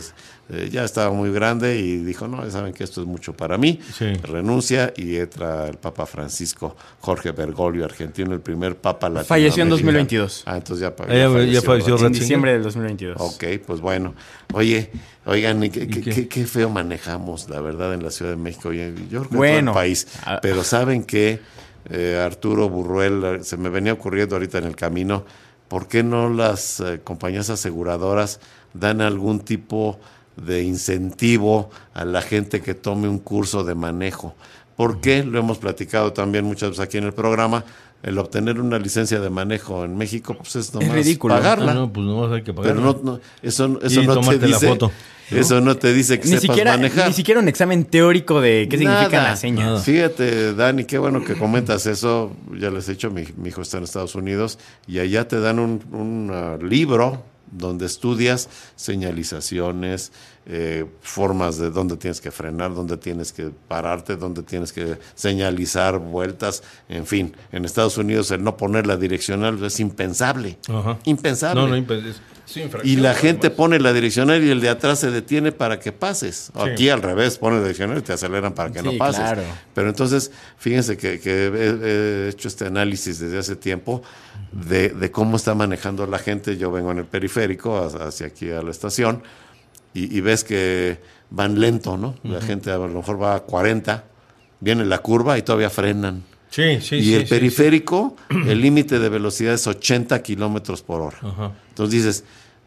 eh, ya estaba muy grande y dijo, no, ya saben que esto es mucho para mí, sí. renuncia y entra el Papa Francisco Jorge Bergoglio, argentino, el primer Papa latinoamericano. Falleció en dos mil veintidós. Ah, entonces ya, ya, ya falleció. Ya falleció en diciembre del dos mil veintidós. Ok, pues bueno. Oye, oigan, ¿qué, qué, qué? qué feo manejamos, la verdad, en la Ciudad de México. Oye, yo creo que bueno, en todo el país. Pero ¿saben qué? Eh, Arturo Burruel, se me venía ocurriendo ahorita en el camino, ¿por qué no las eh, compañías aseguradoras dan algún tipo de incentivo a la gente que tome un curso de manejo? Porque lo hemos platicado también muchas veces aquí en el programa, el obtener una licencia de manejo en México pues es nomás es ridículo. pagarla. Ah, no, pues no hay que pagarla. Pero no, no, eso, eso no te dice, la foto. Eso no te dice que ni sepas siquiera, manejar. Ni siquiera un examen teórico de qué Nada, significan las señas. Nada. Fíjate, Dani, qué bueno que comentas eso. Ya les he dicho, mi, mi hijo está en Estados Unidos y allá te dan un, un uh, libro donde estudias señalizaciones, eh, formas de dónde tienes que frenar, dónde tienes que pararte, dónde tienes que señalizar vueltas, en fin. En Estados Unidos el no poner la direccional es impensable. Ajá. Impensable. No, no, impensable. Sí, y la gente además pone la direccional y el de atrás se detiene para que pases. Sí. Aquí al revés, pone la direccional y te aceleran para que sí, no pases. Claro. Pero entonces, fíjense que, que he, he hecho este análisis desde hace tiempo de, de cómo está manejando la gente. Yo vengo en el periférico hacia aquí a la estación y, y ves que van lento, ¿no? Uh-huh. La gente a lo mejor va a cuarenta, viene la curva y todavía frenan. Sí, sí, y sí, el sí, periférico, sí. el límite de velocidad es ochenta kilómetros por hora. Uh-huh. Entonces dices,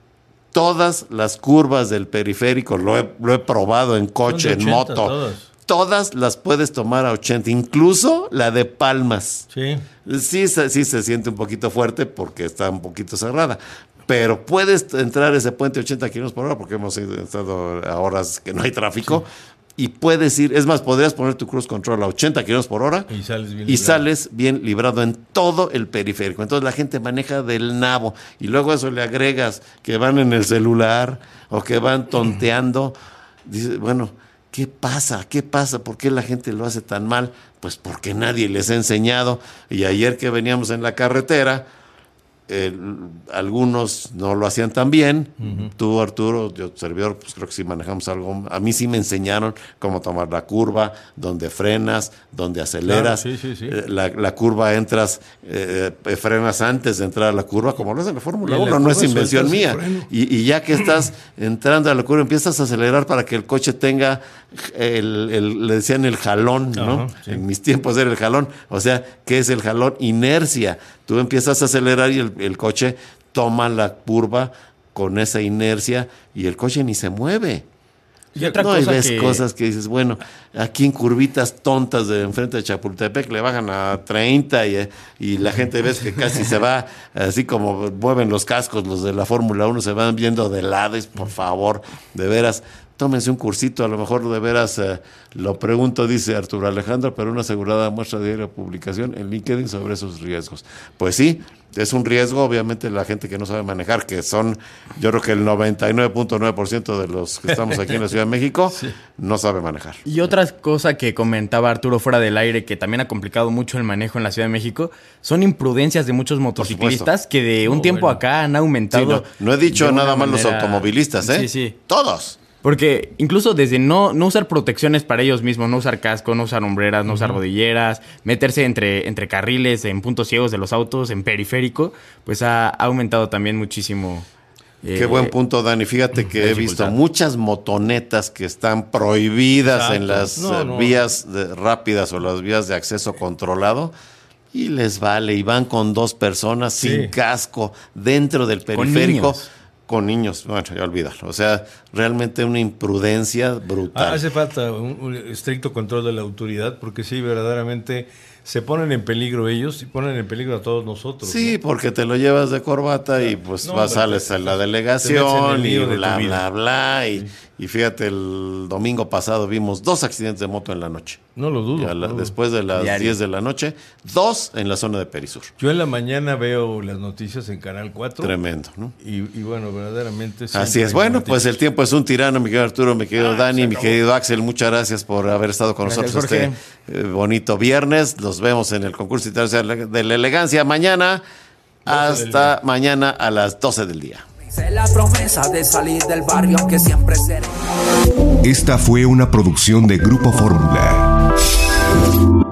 todas las curvas del periférico, lo he, lo he probado en coche, ochenta, en moto, todas. todas las puedes tomar a ochenta, incluso la de Palmas. Sí. Sí, sí se siente un poquito fuerte porque está un poquito cerrada, pero puedes entrar a ese puente a ochenta kilómetros por hora porque hemos estado a horas que no hay tráfico. Sí. Y puedes ir, es más, podrías poner tu cruise control a ochenta kilómetros por hora y, sales bien, y librado. sales bien librado en todo el periférico. Entonces la gente maneja del nabo y luego a eso le agregas que van en el celular o que van tonteando. Dices, bueno, ¿qué pasa? ¿Qué pasa? ¿Por qué la gente lo hace tan mal? Pues porque nadie les ha enseñado. Y ayer que veníamos en la carretera, Eh, algunos no lo hacían tan bien. Uh-huh. Tú, Arturo, yo, servidor, pues creo que sí manejamos algo. A mí sí me enseñaron cómo tomar la curva, dónde frenas, dónde aceleras. Claro, sí, sí, sí. Eh, la, la curva entras, eh, frenas antes de entrar a la curva, como lo es en la Fórmula uno, no es invención mía. Y, y ya que estás entrando a la curva, empiezas a acelerar para que el coche tenga, el, el, le decían el jalón, ¿no? Uh-huh, sí. En mis tiempos era el jalón. O sea, ¿qué es el jalón? Inercia. Tú empiezas a acelerar y el, el coche toma la curva con esa inercia y el coche ni se mueve. Y otra no, cosa y ves que... cosas que dices, bueno, aquí en curvitas tontas de enfrente de Chapultepec le bajan a treinta y, y la gente ves que casi se va, así como mueven los cascos los de la Fórmula uno, se van viendo de lado. Por favor, de veras, tómense un cursito, a lo mejor de veras, eh, lo pregunto, dice Arturo Alejandro, pero una asegurada muestra de la publicación en LinkedIn sobre esos riesgos. Pues sí, es un riesgo, obviamente la gente que no sabe manejar, que son, yo creo que el noventa y nueve punto nueve por ciento de los que estamos aquí en la Ciudad de México, sí. no sabe manejar. Y otra cosa que comentaba Arturo fuera del aire, que también ha complicado mucho el manejo en la Ciudad de México, son imprudencias de muchos motociclistas que de un no, tiempo bueno. acá han aumentado. Sí, no, no he dicho nada más manera... los automovilistas, ¿eh? Sí, sí. Todos. Porque incluso desde no, no usar protecciones para ellos mismos, no usar casco, no usar hombreras, no uh-huh. usar rodilleras, meterse entre, entre carriles, en puntos ciegos de los autos, en periférico, pues ha, ha aumentado también muchísimo. Eh, Qué buen punto, Dani. Fíjate que he visto muchas motonetas que están prohibidas Exacto. en las no, no. vías de, rápidas o las vías de acceso controlado. Y les vale, y van con dos personas sí. sin casco dentro del periférico. Con niños, bueno, ya olvídalo. O sea, realmente una imprudencia brutal. Hace falta un, un estricto control de la autoridad, porque sí, verdaderamente se ponen en peligro ellos y ponen en peligro a todos nosotros. Sí, ¿no? Porque te lo llevas de corbata y pues no, vas, sales a la delegación y bla, bla, bla. Y, sí. y fíjate, el domingo pasado vimos dos accidentes de moto en la noche. No lo dudo. La, no lo después de las diario. diez de la noche, dos en la zona de Perisur. Yo en la mañana veo las noticias en Canal cuatro. Tremendo, ¿no? Y, y bueno, verdaderamente... Así es. Bueno, noticias. Pues el tiempo es un tirano, mi querido Arturo, mi querido ah, Dani, mi querido Axel. Muchas gracias por haber estado con gracias, nosotros Jorge. este eh, bonito viernes. Los vemos en el concurso internacional de la elegancia mañana. Hasta mañana a las doce del día. Sé la promesa de salir del barrio que siempre seré. Esta fue una producción de Grupo Fórmula.